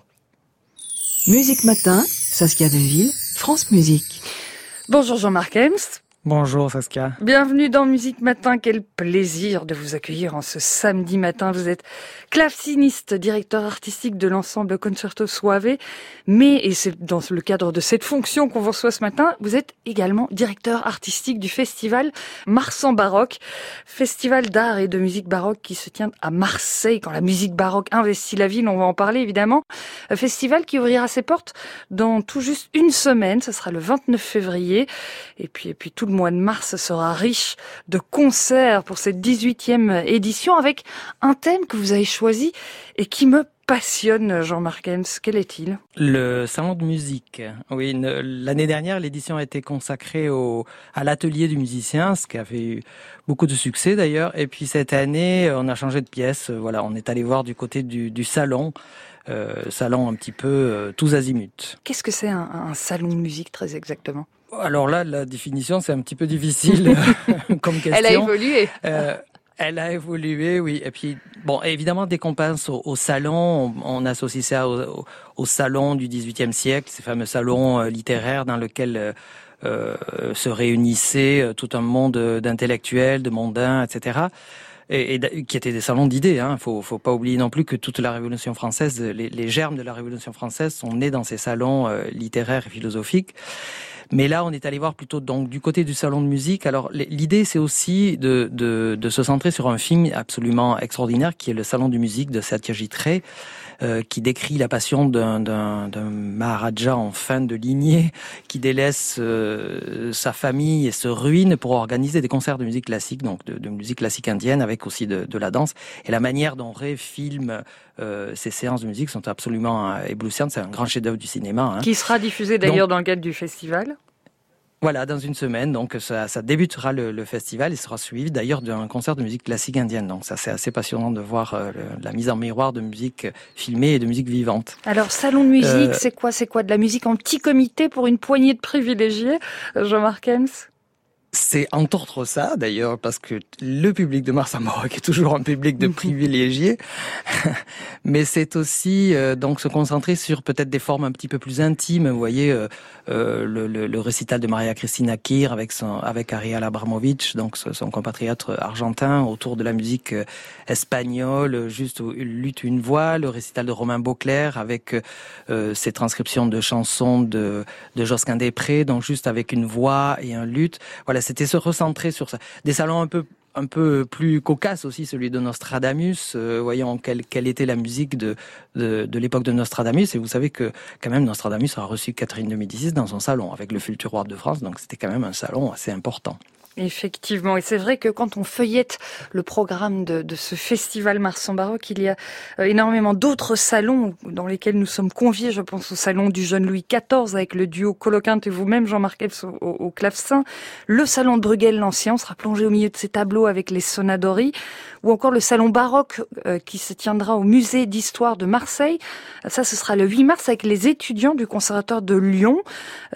Musique Matin, Saskia Deville, France Musique. Bonjour Jean-Marc Hems. Bonjour Saskia. Bienvenue dans Musique Matin, quel plaisir de vous accueillir en ce samedi matin. Vous êtes claveciniste, directeur artistique de l'ensemble Concerto Soave, et c'est dans le cadre de cette fonction qu'on vous reçoit ce matin, vous êtes également directeur artistique du festival Mars en Baroque, festival d'art et de musique baroque qui se tient à Marseille quand la musique baroque investit la ville, on va en parler évidemment. Un festival qui ouvrira ses portes dans tout juste une semaine, ce sera le 29 février, et puis tout le mois de mars sera riche de concerts pour cette 18e édition avec un thème que vous avez choisi et qui me passionne, Jean-Marc Hems. Quel est-il? Le salon de musique. Oui, l'année dernière, l'édition a été consacrée à l'atelier du musicien, ce qui a fait beaucoup de succès d'ailleurs. Et puis cette année, on a changé de pièce. Voilà, on est allé voir du côté du salon. Salon un petit peu tous azimuts. Qu'est-ce que c'est un salon de musique très exactement? Alors là, la définition, c'est un petit peu difficile comme question. Elle a évolué. Elle a évolué, oui. Et puis, bon, évidemment, dès qu'on pense au salon, on associe ça au salon du XVIIIe siècle, ces fameux salons littéraires dans lesquels se réunissait tout un monde d'intellectuels, de mondains, etc. Et qui étaient des salons d'idées. Hein. Faut pas oublier non plus que toute la Révolution française, les germes de la Révolution française sont nés dans ces salons littéraires et philosophiques. Mais là, on est allé voir plutôt donc du côté du salon de musique. Alors, l'idée, c'est aussi de se centrer sur un film absolument extraordinaire qui est le Salon de musique de Satyajit Ray, qui décrit la passion d'un Maharaja en fin de lignée qui délaisse sa famille et se ruine pour organiser des concerts de musique classique, donc de musique classique indienne avec aussi de la danse. Et la manière dont Ray filme ces séances de musique sont absolument éblouissantes. C'est un grand chef-d'œuvre du cinéma. Hein. Qui sera diffusé d'ailleurs dans le cadre du festival. Voilà, dans une semaine, donc ça débutera le festival et sera suivi d'ailleurs d'un concert de musique classique indienne. Donc ça, c'est assez passionnant de voir la mise en miroir de musique filmée et de musique vivante. Alors, salon de musique, c'est quoi de la musique en petit comité pour une poignée de privilégiés, Jean-Marc Hems? C'est entre autres ça, d'ailleurs, parce que le public de Mars en Baroque est toujours un public de privilégiés, mais c'est aussi donc se concentrer sur peut-être des formes un petit peu plus intimes. Vous voyez, le récital de Maria Cristina Kir avec Ariel Abramovic, donc son compatriote argentin, autour de la musique espagnole, juste lutte une voix, le récital de Romain Beauclerc avec ses transcriptions de chansons de Josquin des Prés, donc juste avec une voix et un luth. Voilà, c'était se recentrer sur ça. Des salons un peu plus cocasse aussi, celui de Nostradamus. Voyons quelle était la musique de l'époque de Nostradamus. Et vous savez que quand même Nostradamus a reçu Catherine de Médicis dans son salon avec le futur roi de France. Donc c'était quand même un salon assez important. Effectivement, et c'est vrai que quand on feuillette le programme de ce festival Mars en Baroque, il y a énormément d'autres salons dans lesquels nous sommes conviés. Je pense au salon du jeune Louis XIV avec le duo Coloquinte et vous-même, Jean-Marc Hems, au clavecin. Le salon de Bruegel l'Ancien, on sera plongé au milieu de ces tableaux avec les sonadori, ou encore le salon baroque qui se tiendra au musée d'histoire de Marseille. Ça, ce sera le 8 mars avec les étudiants du conservatoire de Lyon.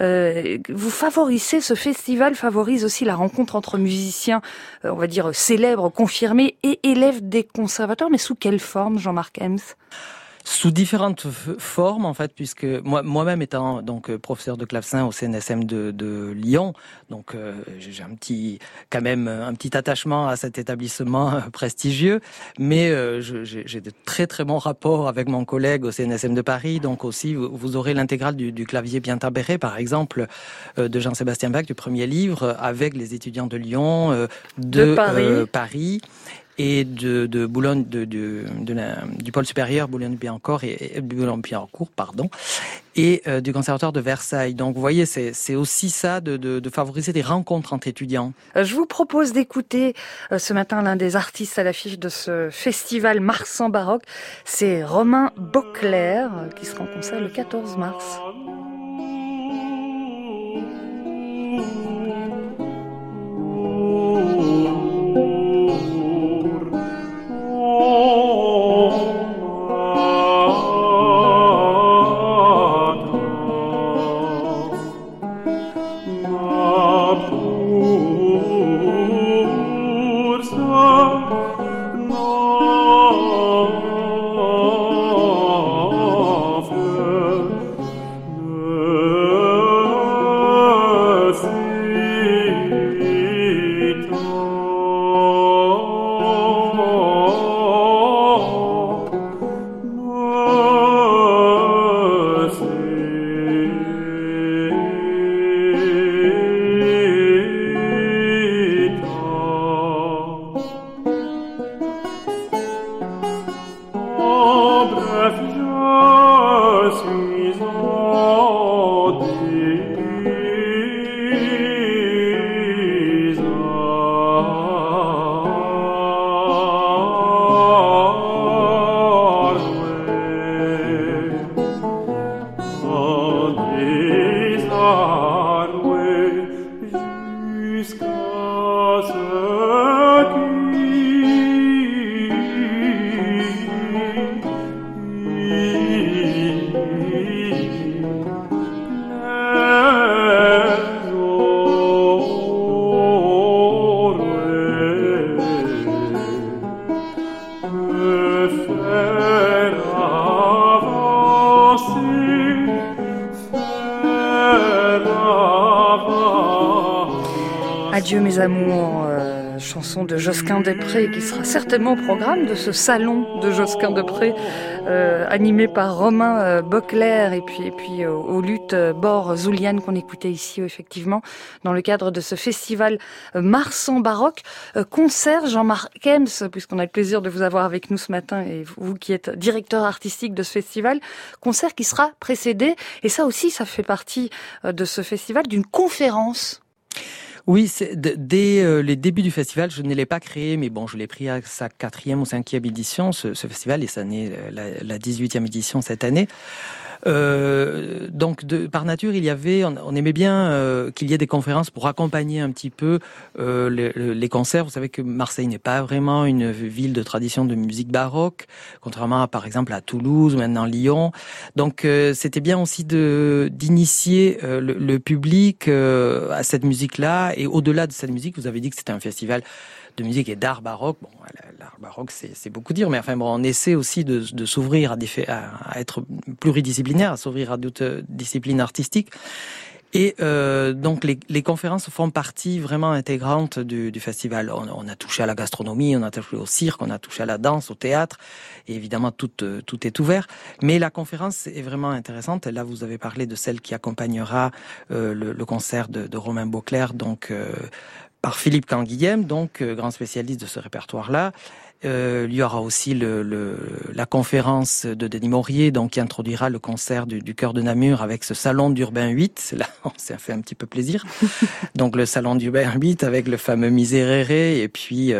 Ce festival favorise aussi la rencontre entre musiciens, on va dire célèbres, confirmés et élèves des conservatoires. Mais sous quelle forme, Jean-Marc Hems ? Sous différentes formes, en fait, puisque moi-même étant donc professeur de clavecin au CNSM de Lyon, donc j'ai quand même un petit attachement à cet établissement prestigieux, mais j'ai de très très bons rapports avec mon collègue au CNSM de Paris. Donc aussi, vous aurez l'intégrale du clavier bien tabéré, par exemple, de Jean-Sébastien Bach, du premier livre, avec les étudiants de Lyon, de Paris. Et de Boulogne, du pôle supérieur Boulogne-Billancourt et Boulogne-Billancourt, et du conservatoire de Versailles. Donc, vous voyez, c'est aussi ça de favoriser des rencontres entre étudiants. Je vous propose d'écouter ce matin l'un des artistes à l'affiche de ce festival Mars en Baroque. C'est Romain Beauclerc qui sera en concert le 14 mars. Ne Adieu mes amours, chanson de Josquin-des-Prés qui sera certainement au programme de ce salon de Josquin-des-Prés animé par Romain Bocler et puis au luth Bor Zouliane qu'on écoutait ici effectivement dans le cadre de ce festival Mars en baroque. Concert Jean-Marc Hems, puisqu'on a le plaisir de vous avoir avec nous ce matin et vous qui êtes directeur artistique de ce festival, concert qui sera précédé, et ça aussi ça fait partie de ce festival, d'une conférence. Oui, dès les débuts du festival, je ne l'ai pas créé, mais bon, je l'ai pris à sa 4e ou 5e édition, ce festival, et ça n'est la 18e édition cette année. Donc, par nature, on aimait bien qu'il y ait des conférences pour accompagner un petit peu les concerts. Vous savez que Marseille n'est pas vraiment une ville de tradition de musique baroque, contrairement à, par exemple, à Toulouse ou maintenant Lyon. Donc, c'était bien aussi d'initier le public à cette musique-là. Et au-delà de cette musique, vous avez dit que c'était un festival de musique et d'art baroque. Bon, l'art baroque, c'est beaucoup dire, mais enfin bon, on essaie aussi de s'ouvrir à être pluridisciplinaire, à s'ouvrir à d'autres disciplines artistiques. Et donc les conférences font partie vraiment intégrante du festival. On a touché à la gastronomie, on a touché au cirque, on a touché à la danse, au théâtre, et évidemment tout est ouvert. Mais la conférence est vraiment intéressante. Là, vous avez parlé de celle qui accompagnera le concert de Romain Bocler, donc par Philippe Canguilhem, donc grand spécialiste de ce répertoire-là. Il y aura aussi la conférence de Denis Maurier, donc qui introduira le concert du Chœur de Namur avec ce salon d'Urbain 8. Là, on s'est fait un petit peu plaisir. Donc le salon d'Urbain 8 avec le fameux Miserere et puis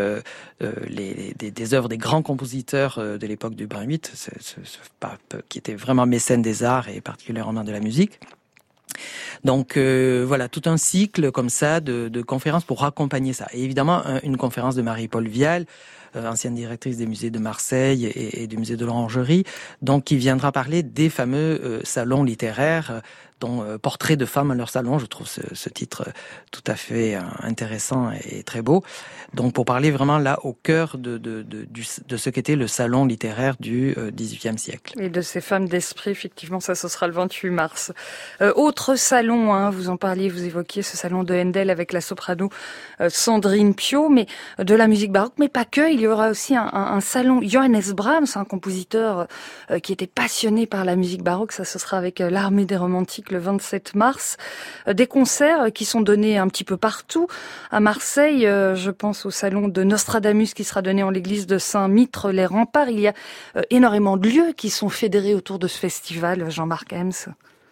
des œuvres des grands compositeurs de l'époque d'Urbain 8, ce pape qui était vraiment mécène des arts et particulièrement de la musique. Donc voilà, tout un cycle comme ça de conférences pour accompagner ça. Et évidemment, une conférence de Marie-Paul Vial, ancienne directrice des musées de Marseille et du musée de l'Orangerie, donc qui viendra parler des fameux salons littéraires, dont Portrait de femmes à leur salon. Je trouve ce titre tout à fait intéressant et très beau. Donc pour parler vraiment là au cœur de ce qu'était le salon littéraire du XVIIIe siècle. Et de ces femmes d'esprit, effectivement, ça ce sera le 28 mars. Autre salon, vous en parliez, vous évoquiez ce salon de Handel avec la soprano Sandrine Piau, mais de la musique baroque, mais pas que. Il y aura aussi un salon Johannes Brahms, un compositeur qui était passionné par la musique baroque. Ça ce sera avec l'Armée des Romantiques le 27 mars. Des concerts qui sont donnés un petit peu partout. À Marseille, je pense au salon de Nostradamus qui sera donné en l'église de Saint-Mitre-les-Remparts. Il y a énormément de lieux qui sont fédérés autour de ce festival, Jean-Marc Hems.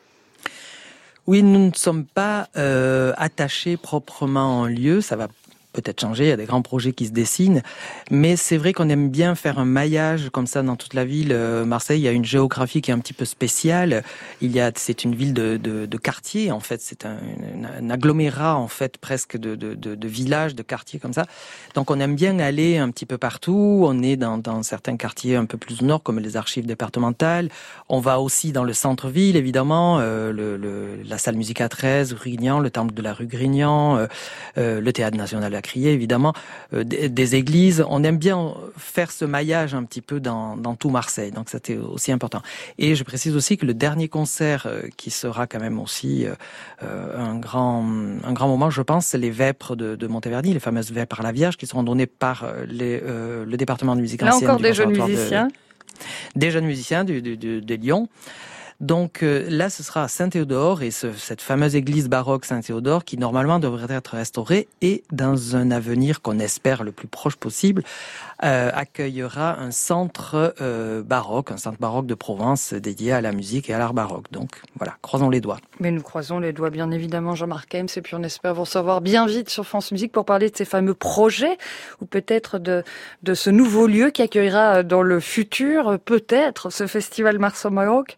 Oui, nous ne sommes pas attachés proprement en lieu. Ça va peut-être changer, il y a des grands projets qui se dessinent, mais c'est vrai qu'on aime bien faire un maillage comme ça dans toute la ville. Marseille, il y a une géographie qui est un petit peu spéciale. C'est une ville de quartiers, en fait, c'est un agglomérat en fait presque de villages, de quartiers comme ça. Donc on aime bien aller un petit peu partout. On est dans certains quartiers un peu plus au nord, comme les archives départementales. On va aussi dans le centre-ville, évidemment, la salle Musica 13, rue Grignan, le temple de la rue Grignan, le théâtre national de la Criée, évidemment, des églises. On aime bien faire ce maillage un petit peu dans tout Marseille. Donc c'était aussi important. Et je précise aussi que le dernier concert qui sera quand même aussi un grand moment, je pense, c'est les vêpres de Monteverdi, les fameuses vêpres à la Vierge qui seront données par le département de musique ancienne. Là encore des jeunes musiciens. Des jeunes musiciens de Lyon. Donc là, ce sera à Saint-Théodore et cette fameuse église baroque Saint-Théodore qui normalement devrait être restaurée et dans un avenir qu'on espère le plus proche possible, accueillera un centre baroque, un centre baroque de Provence dédié à la musique et à l'art baroque. Donc voilà, croisons les doigts. Mais nous croisons les doigts bien évidemment, Jean-Marc Hems, et puis on espère vous recevoir bien vite sur France Musique pour parler de ces fameux projets ou peut-être de ce nouveau lieu qui accueillera dans le futur peut-être ce festival Mars en baroque. On le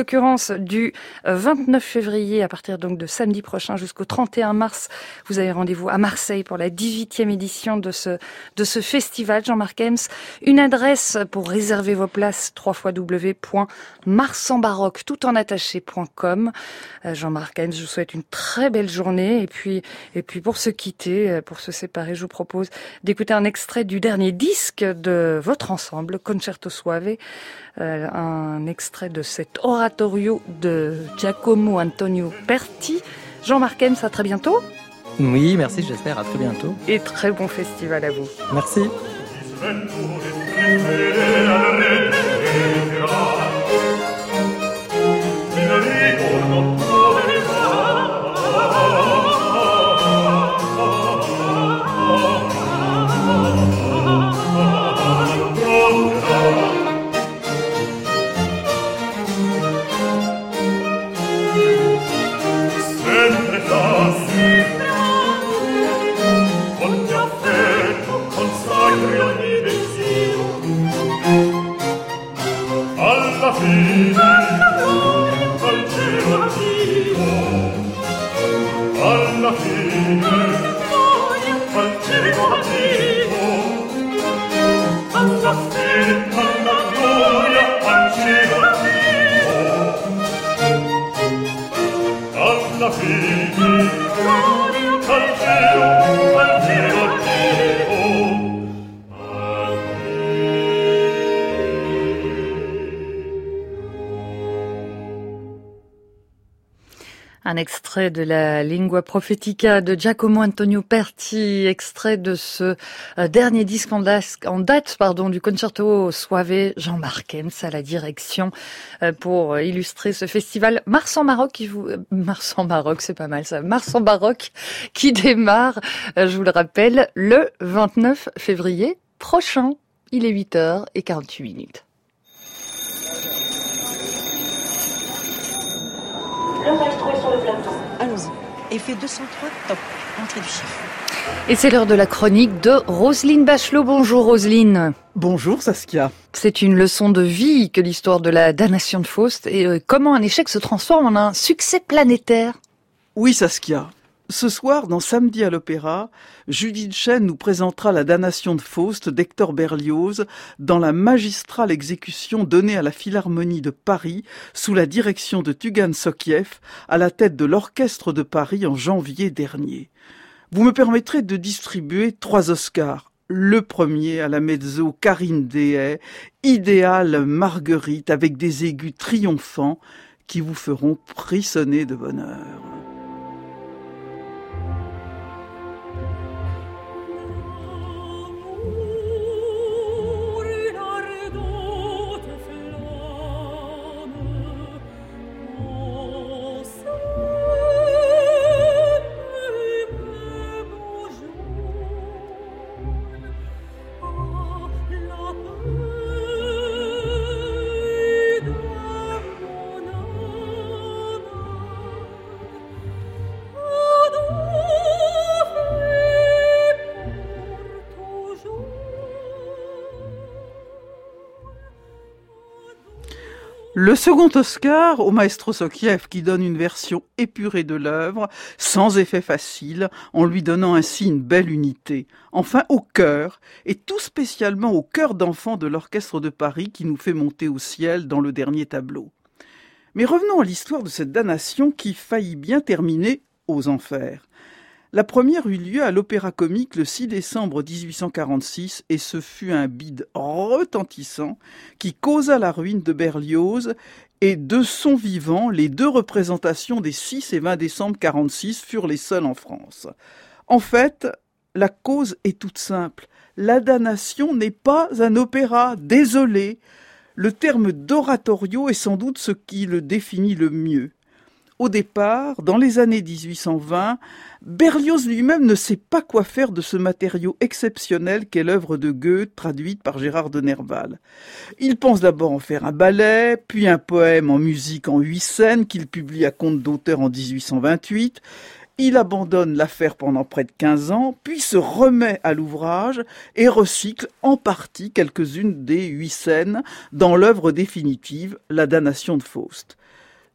l'occurrence du 29 février, à partir donc de samedi prochain jusqu'au 31 mars, vous avez rendez-vous à Marseille pour la 18e édition de ce festival. Jean-Marc Hems, une adresse pour réserver vos places, www.marsenbaroque, tout en attaché.com. Jean-Marc Hems, je vous souhaite une très belle journée, et puis pour se quitter, pour se séparer, je vous propose d'écouter un extrait du dernier disque de votre ensemble, Concerto Suave, un extrait de cet oratorio de Giacomo Antonio Perti. Jean-Marc Hems, à très bientôt. Oui, merci, j'espère, à très bientôt. Et très bon festival à vous. Merci. Un extrait de la Lingua Prophetica de Giacomo Antonio Perti, extrait de ce dernier disque en date du Concerto Suave, Jean-Marc Hems à la direction pour illustrer ce festival Mars en Baroque c'est pas mal ça, Mars en Baroque qui démarre, je vous le rappelle, le 29 février prochain. Il est 8h48. Le maestro est sur le plateau. Allons-y. Effet 203, top. Entrée du chiffre. Et c'est l'heure de la chronique de Roselyne Bachelot. Bonjour Roselyne. Bonjour Saskia. C'est une leçon de vie que l'histoire de la damnation de Faust et comment un échec se transforme en un succès planétaire. Oui Saskia. Ce soir, dans Samedi à l'Opéra, Judith Chen nous présentera la damnation de Faust d'Hector Berlioz dans la magistrale exécution donnée à la Philharmonie de Paris sous la direction de Tugan Sokiev à la tête de l'Orchestre de Paris en janvier dernier. Vous me permettrez de distribuer 3 Oscars. Le premier à la mezzo Karine Dehay, idéale Marguerite avec des aigus triomphants qui vous feront frissonner de bonheur. Le second Oscar au maestro Sokiev qui donne une version épurée de l'œuvre, sans effet facile, en lui donnant ainsi une belle unité. Enfin au chœur, et tout spécialement au chœur d'enfants de l'Orchestre de Paris qui nous fait monter au ciel dans le dernier tableau. Mais revenons à l'histoire de cette damnation qui faillit bien terminer aux enfers. La première eut lieu à l'Opéra-Comique le 6 décembre 1846 et ce fut un bide retentissant qui causa la ruine de Berlioz et de son vivant, les 2 représentations des 6 et 20 décembre 46 furent les seules en France. En fait, la cause est toute simple. La damnation n'est pas un opéra, désolé. Le terme d'oratorio est sans doute ce qui le définit le mieux. Au départ, dans les années 1820, Berlioz lui-même ne sait pas quoi faire de ce matériau exceptionnel qu'est l'œuvre de Goethe, traduite par Gérard de Nerval. Il pense d'abord en faire un ballet, puis un poème en musique en 8 scènes qu'il publie à compte d'auteur en 1828. Il abandonne l'affaire pendant près de 15 ans, puis se remet à l'ouvrage et recycle en partie quelques-unes des 8 scènes dans l'œuvre définitive, La damnation de Faust.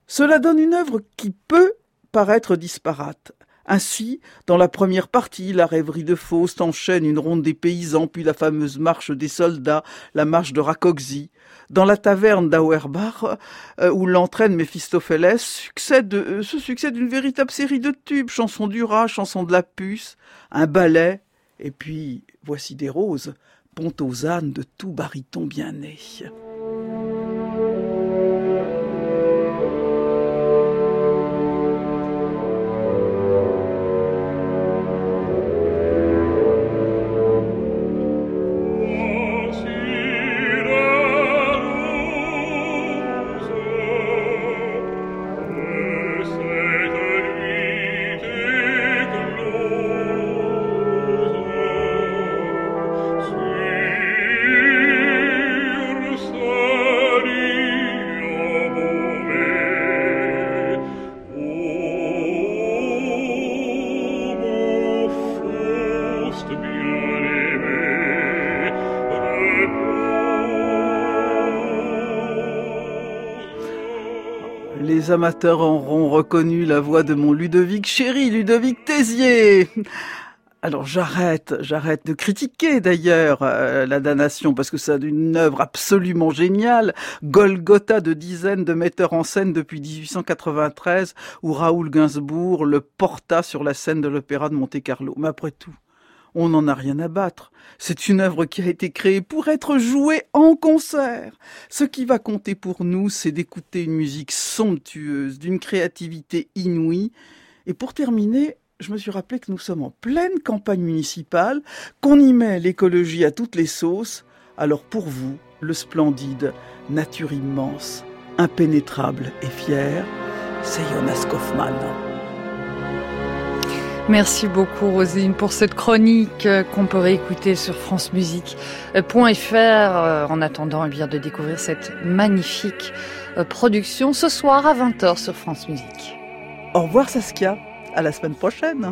Cela donne une œuvre qui peut paraître disparate. Ainsi, dans la première partie, la rêverie de Faust enchaîne une ronde des paysans, puis la fameuse marche des soldats, la marche de Rákóczi. Dans la taverne d'Auerbach, où l'entraîne Méphistophélès, se succède une véritable série de tubes, chansons du rat, chansons de la puce, un ballet, et puis, voici des roses, pont aux ânes de tout baryton bien né. Les amateurs auront reconnu la voix de mon Ludovic chéri, Ludovic Tézier. Alors j'arrête de critiquer d'ailleurs la damnation parce que c'est une œuvre absolument géniale, Golgotha de dizaines de metteurs en scène depuis 1893 où Raoul Gainsbourg le porta sur la scène de l'opéra de Monte-Carlo. Mais après tout, on n'en a rien à battre. C'est une œuvre qui a été créée pour être jouée en concert. Ce qui va compter pour nous, c'est d'écouter une musique somptueuse, d'une créativité inouïe. Et pour terminer, je me suis rappelé que nous sommes en pleine campagne municipale, qu'on y met l'écologie à toutes les sauces. Alors pour vous, le splendide, nature immense, impénétrable et fière, c'est Jonas Kaufmann. Merci beaucoup Rosine pour cette chronique qu'on peut réécouter sur francemusique.fr en attendant eh bien, de découvrir cette magnifique production ce soir à 20h sur France Musique. Au revoir Saskia, à la semaine prochaine.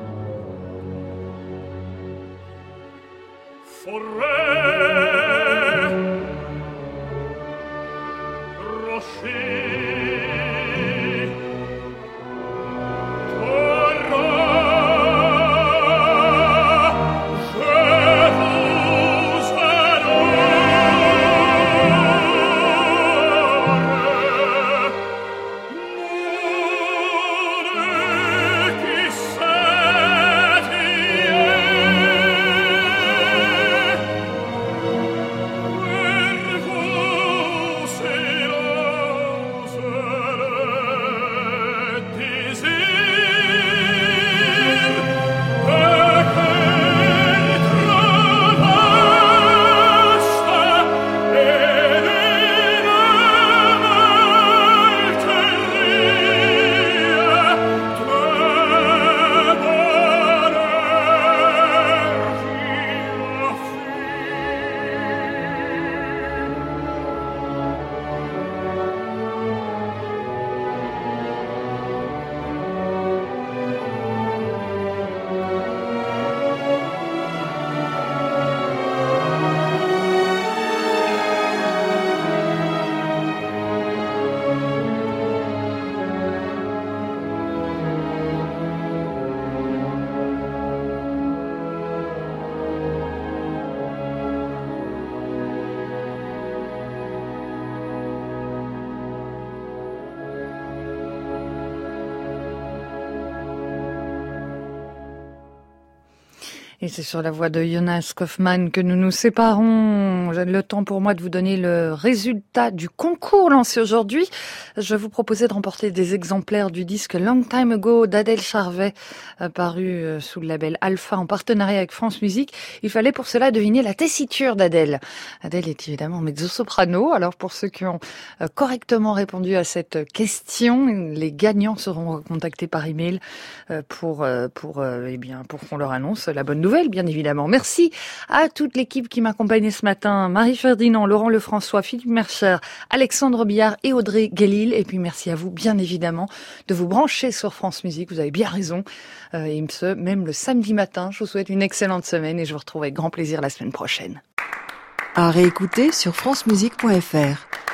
Forever Et c'est sur la voix de Jonas Kaufmann que nous nous séparons. J'ai le temps pour moi de vous donner le résultat du concours lancé aujourd'hui. Je vous proposais de remporter des exemplaires du disque Long Time Ago d'Adèle Charvet, paru sous le label Alpha en partenariat avec France Musique. Il fallait pour cela deviner la tessiture d'Adèle. Adèle est évidemment mezzo-soprano. Alors pour ceux qui ont correctement répondu à cette question, les gagnants seront contactés par email pour qu'on leur annonce la bonne nouvelle, bien évidemment. Merci à toute l'équipe qui m'accompagnait ce matin. Marie Ferdinand, Laurent Lefrançois, Philippe Mercher, Alexandre Billard et Audrey Guélil. Et puis merci à vous, bien évidemment, de vous brancher sur France Musique. Vous avez bien raison. Et ce, même le samedi matin. Je vous souhaite une excellente semaine et je vous retrouve avec grand plaisir la semaine prochaine. À réécouter sur francemusique.fr.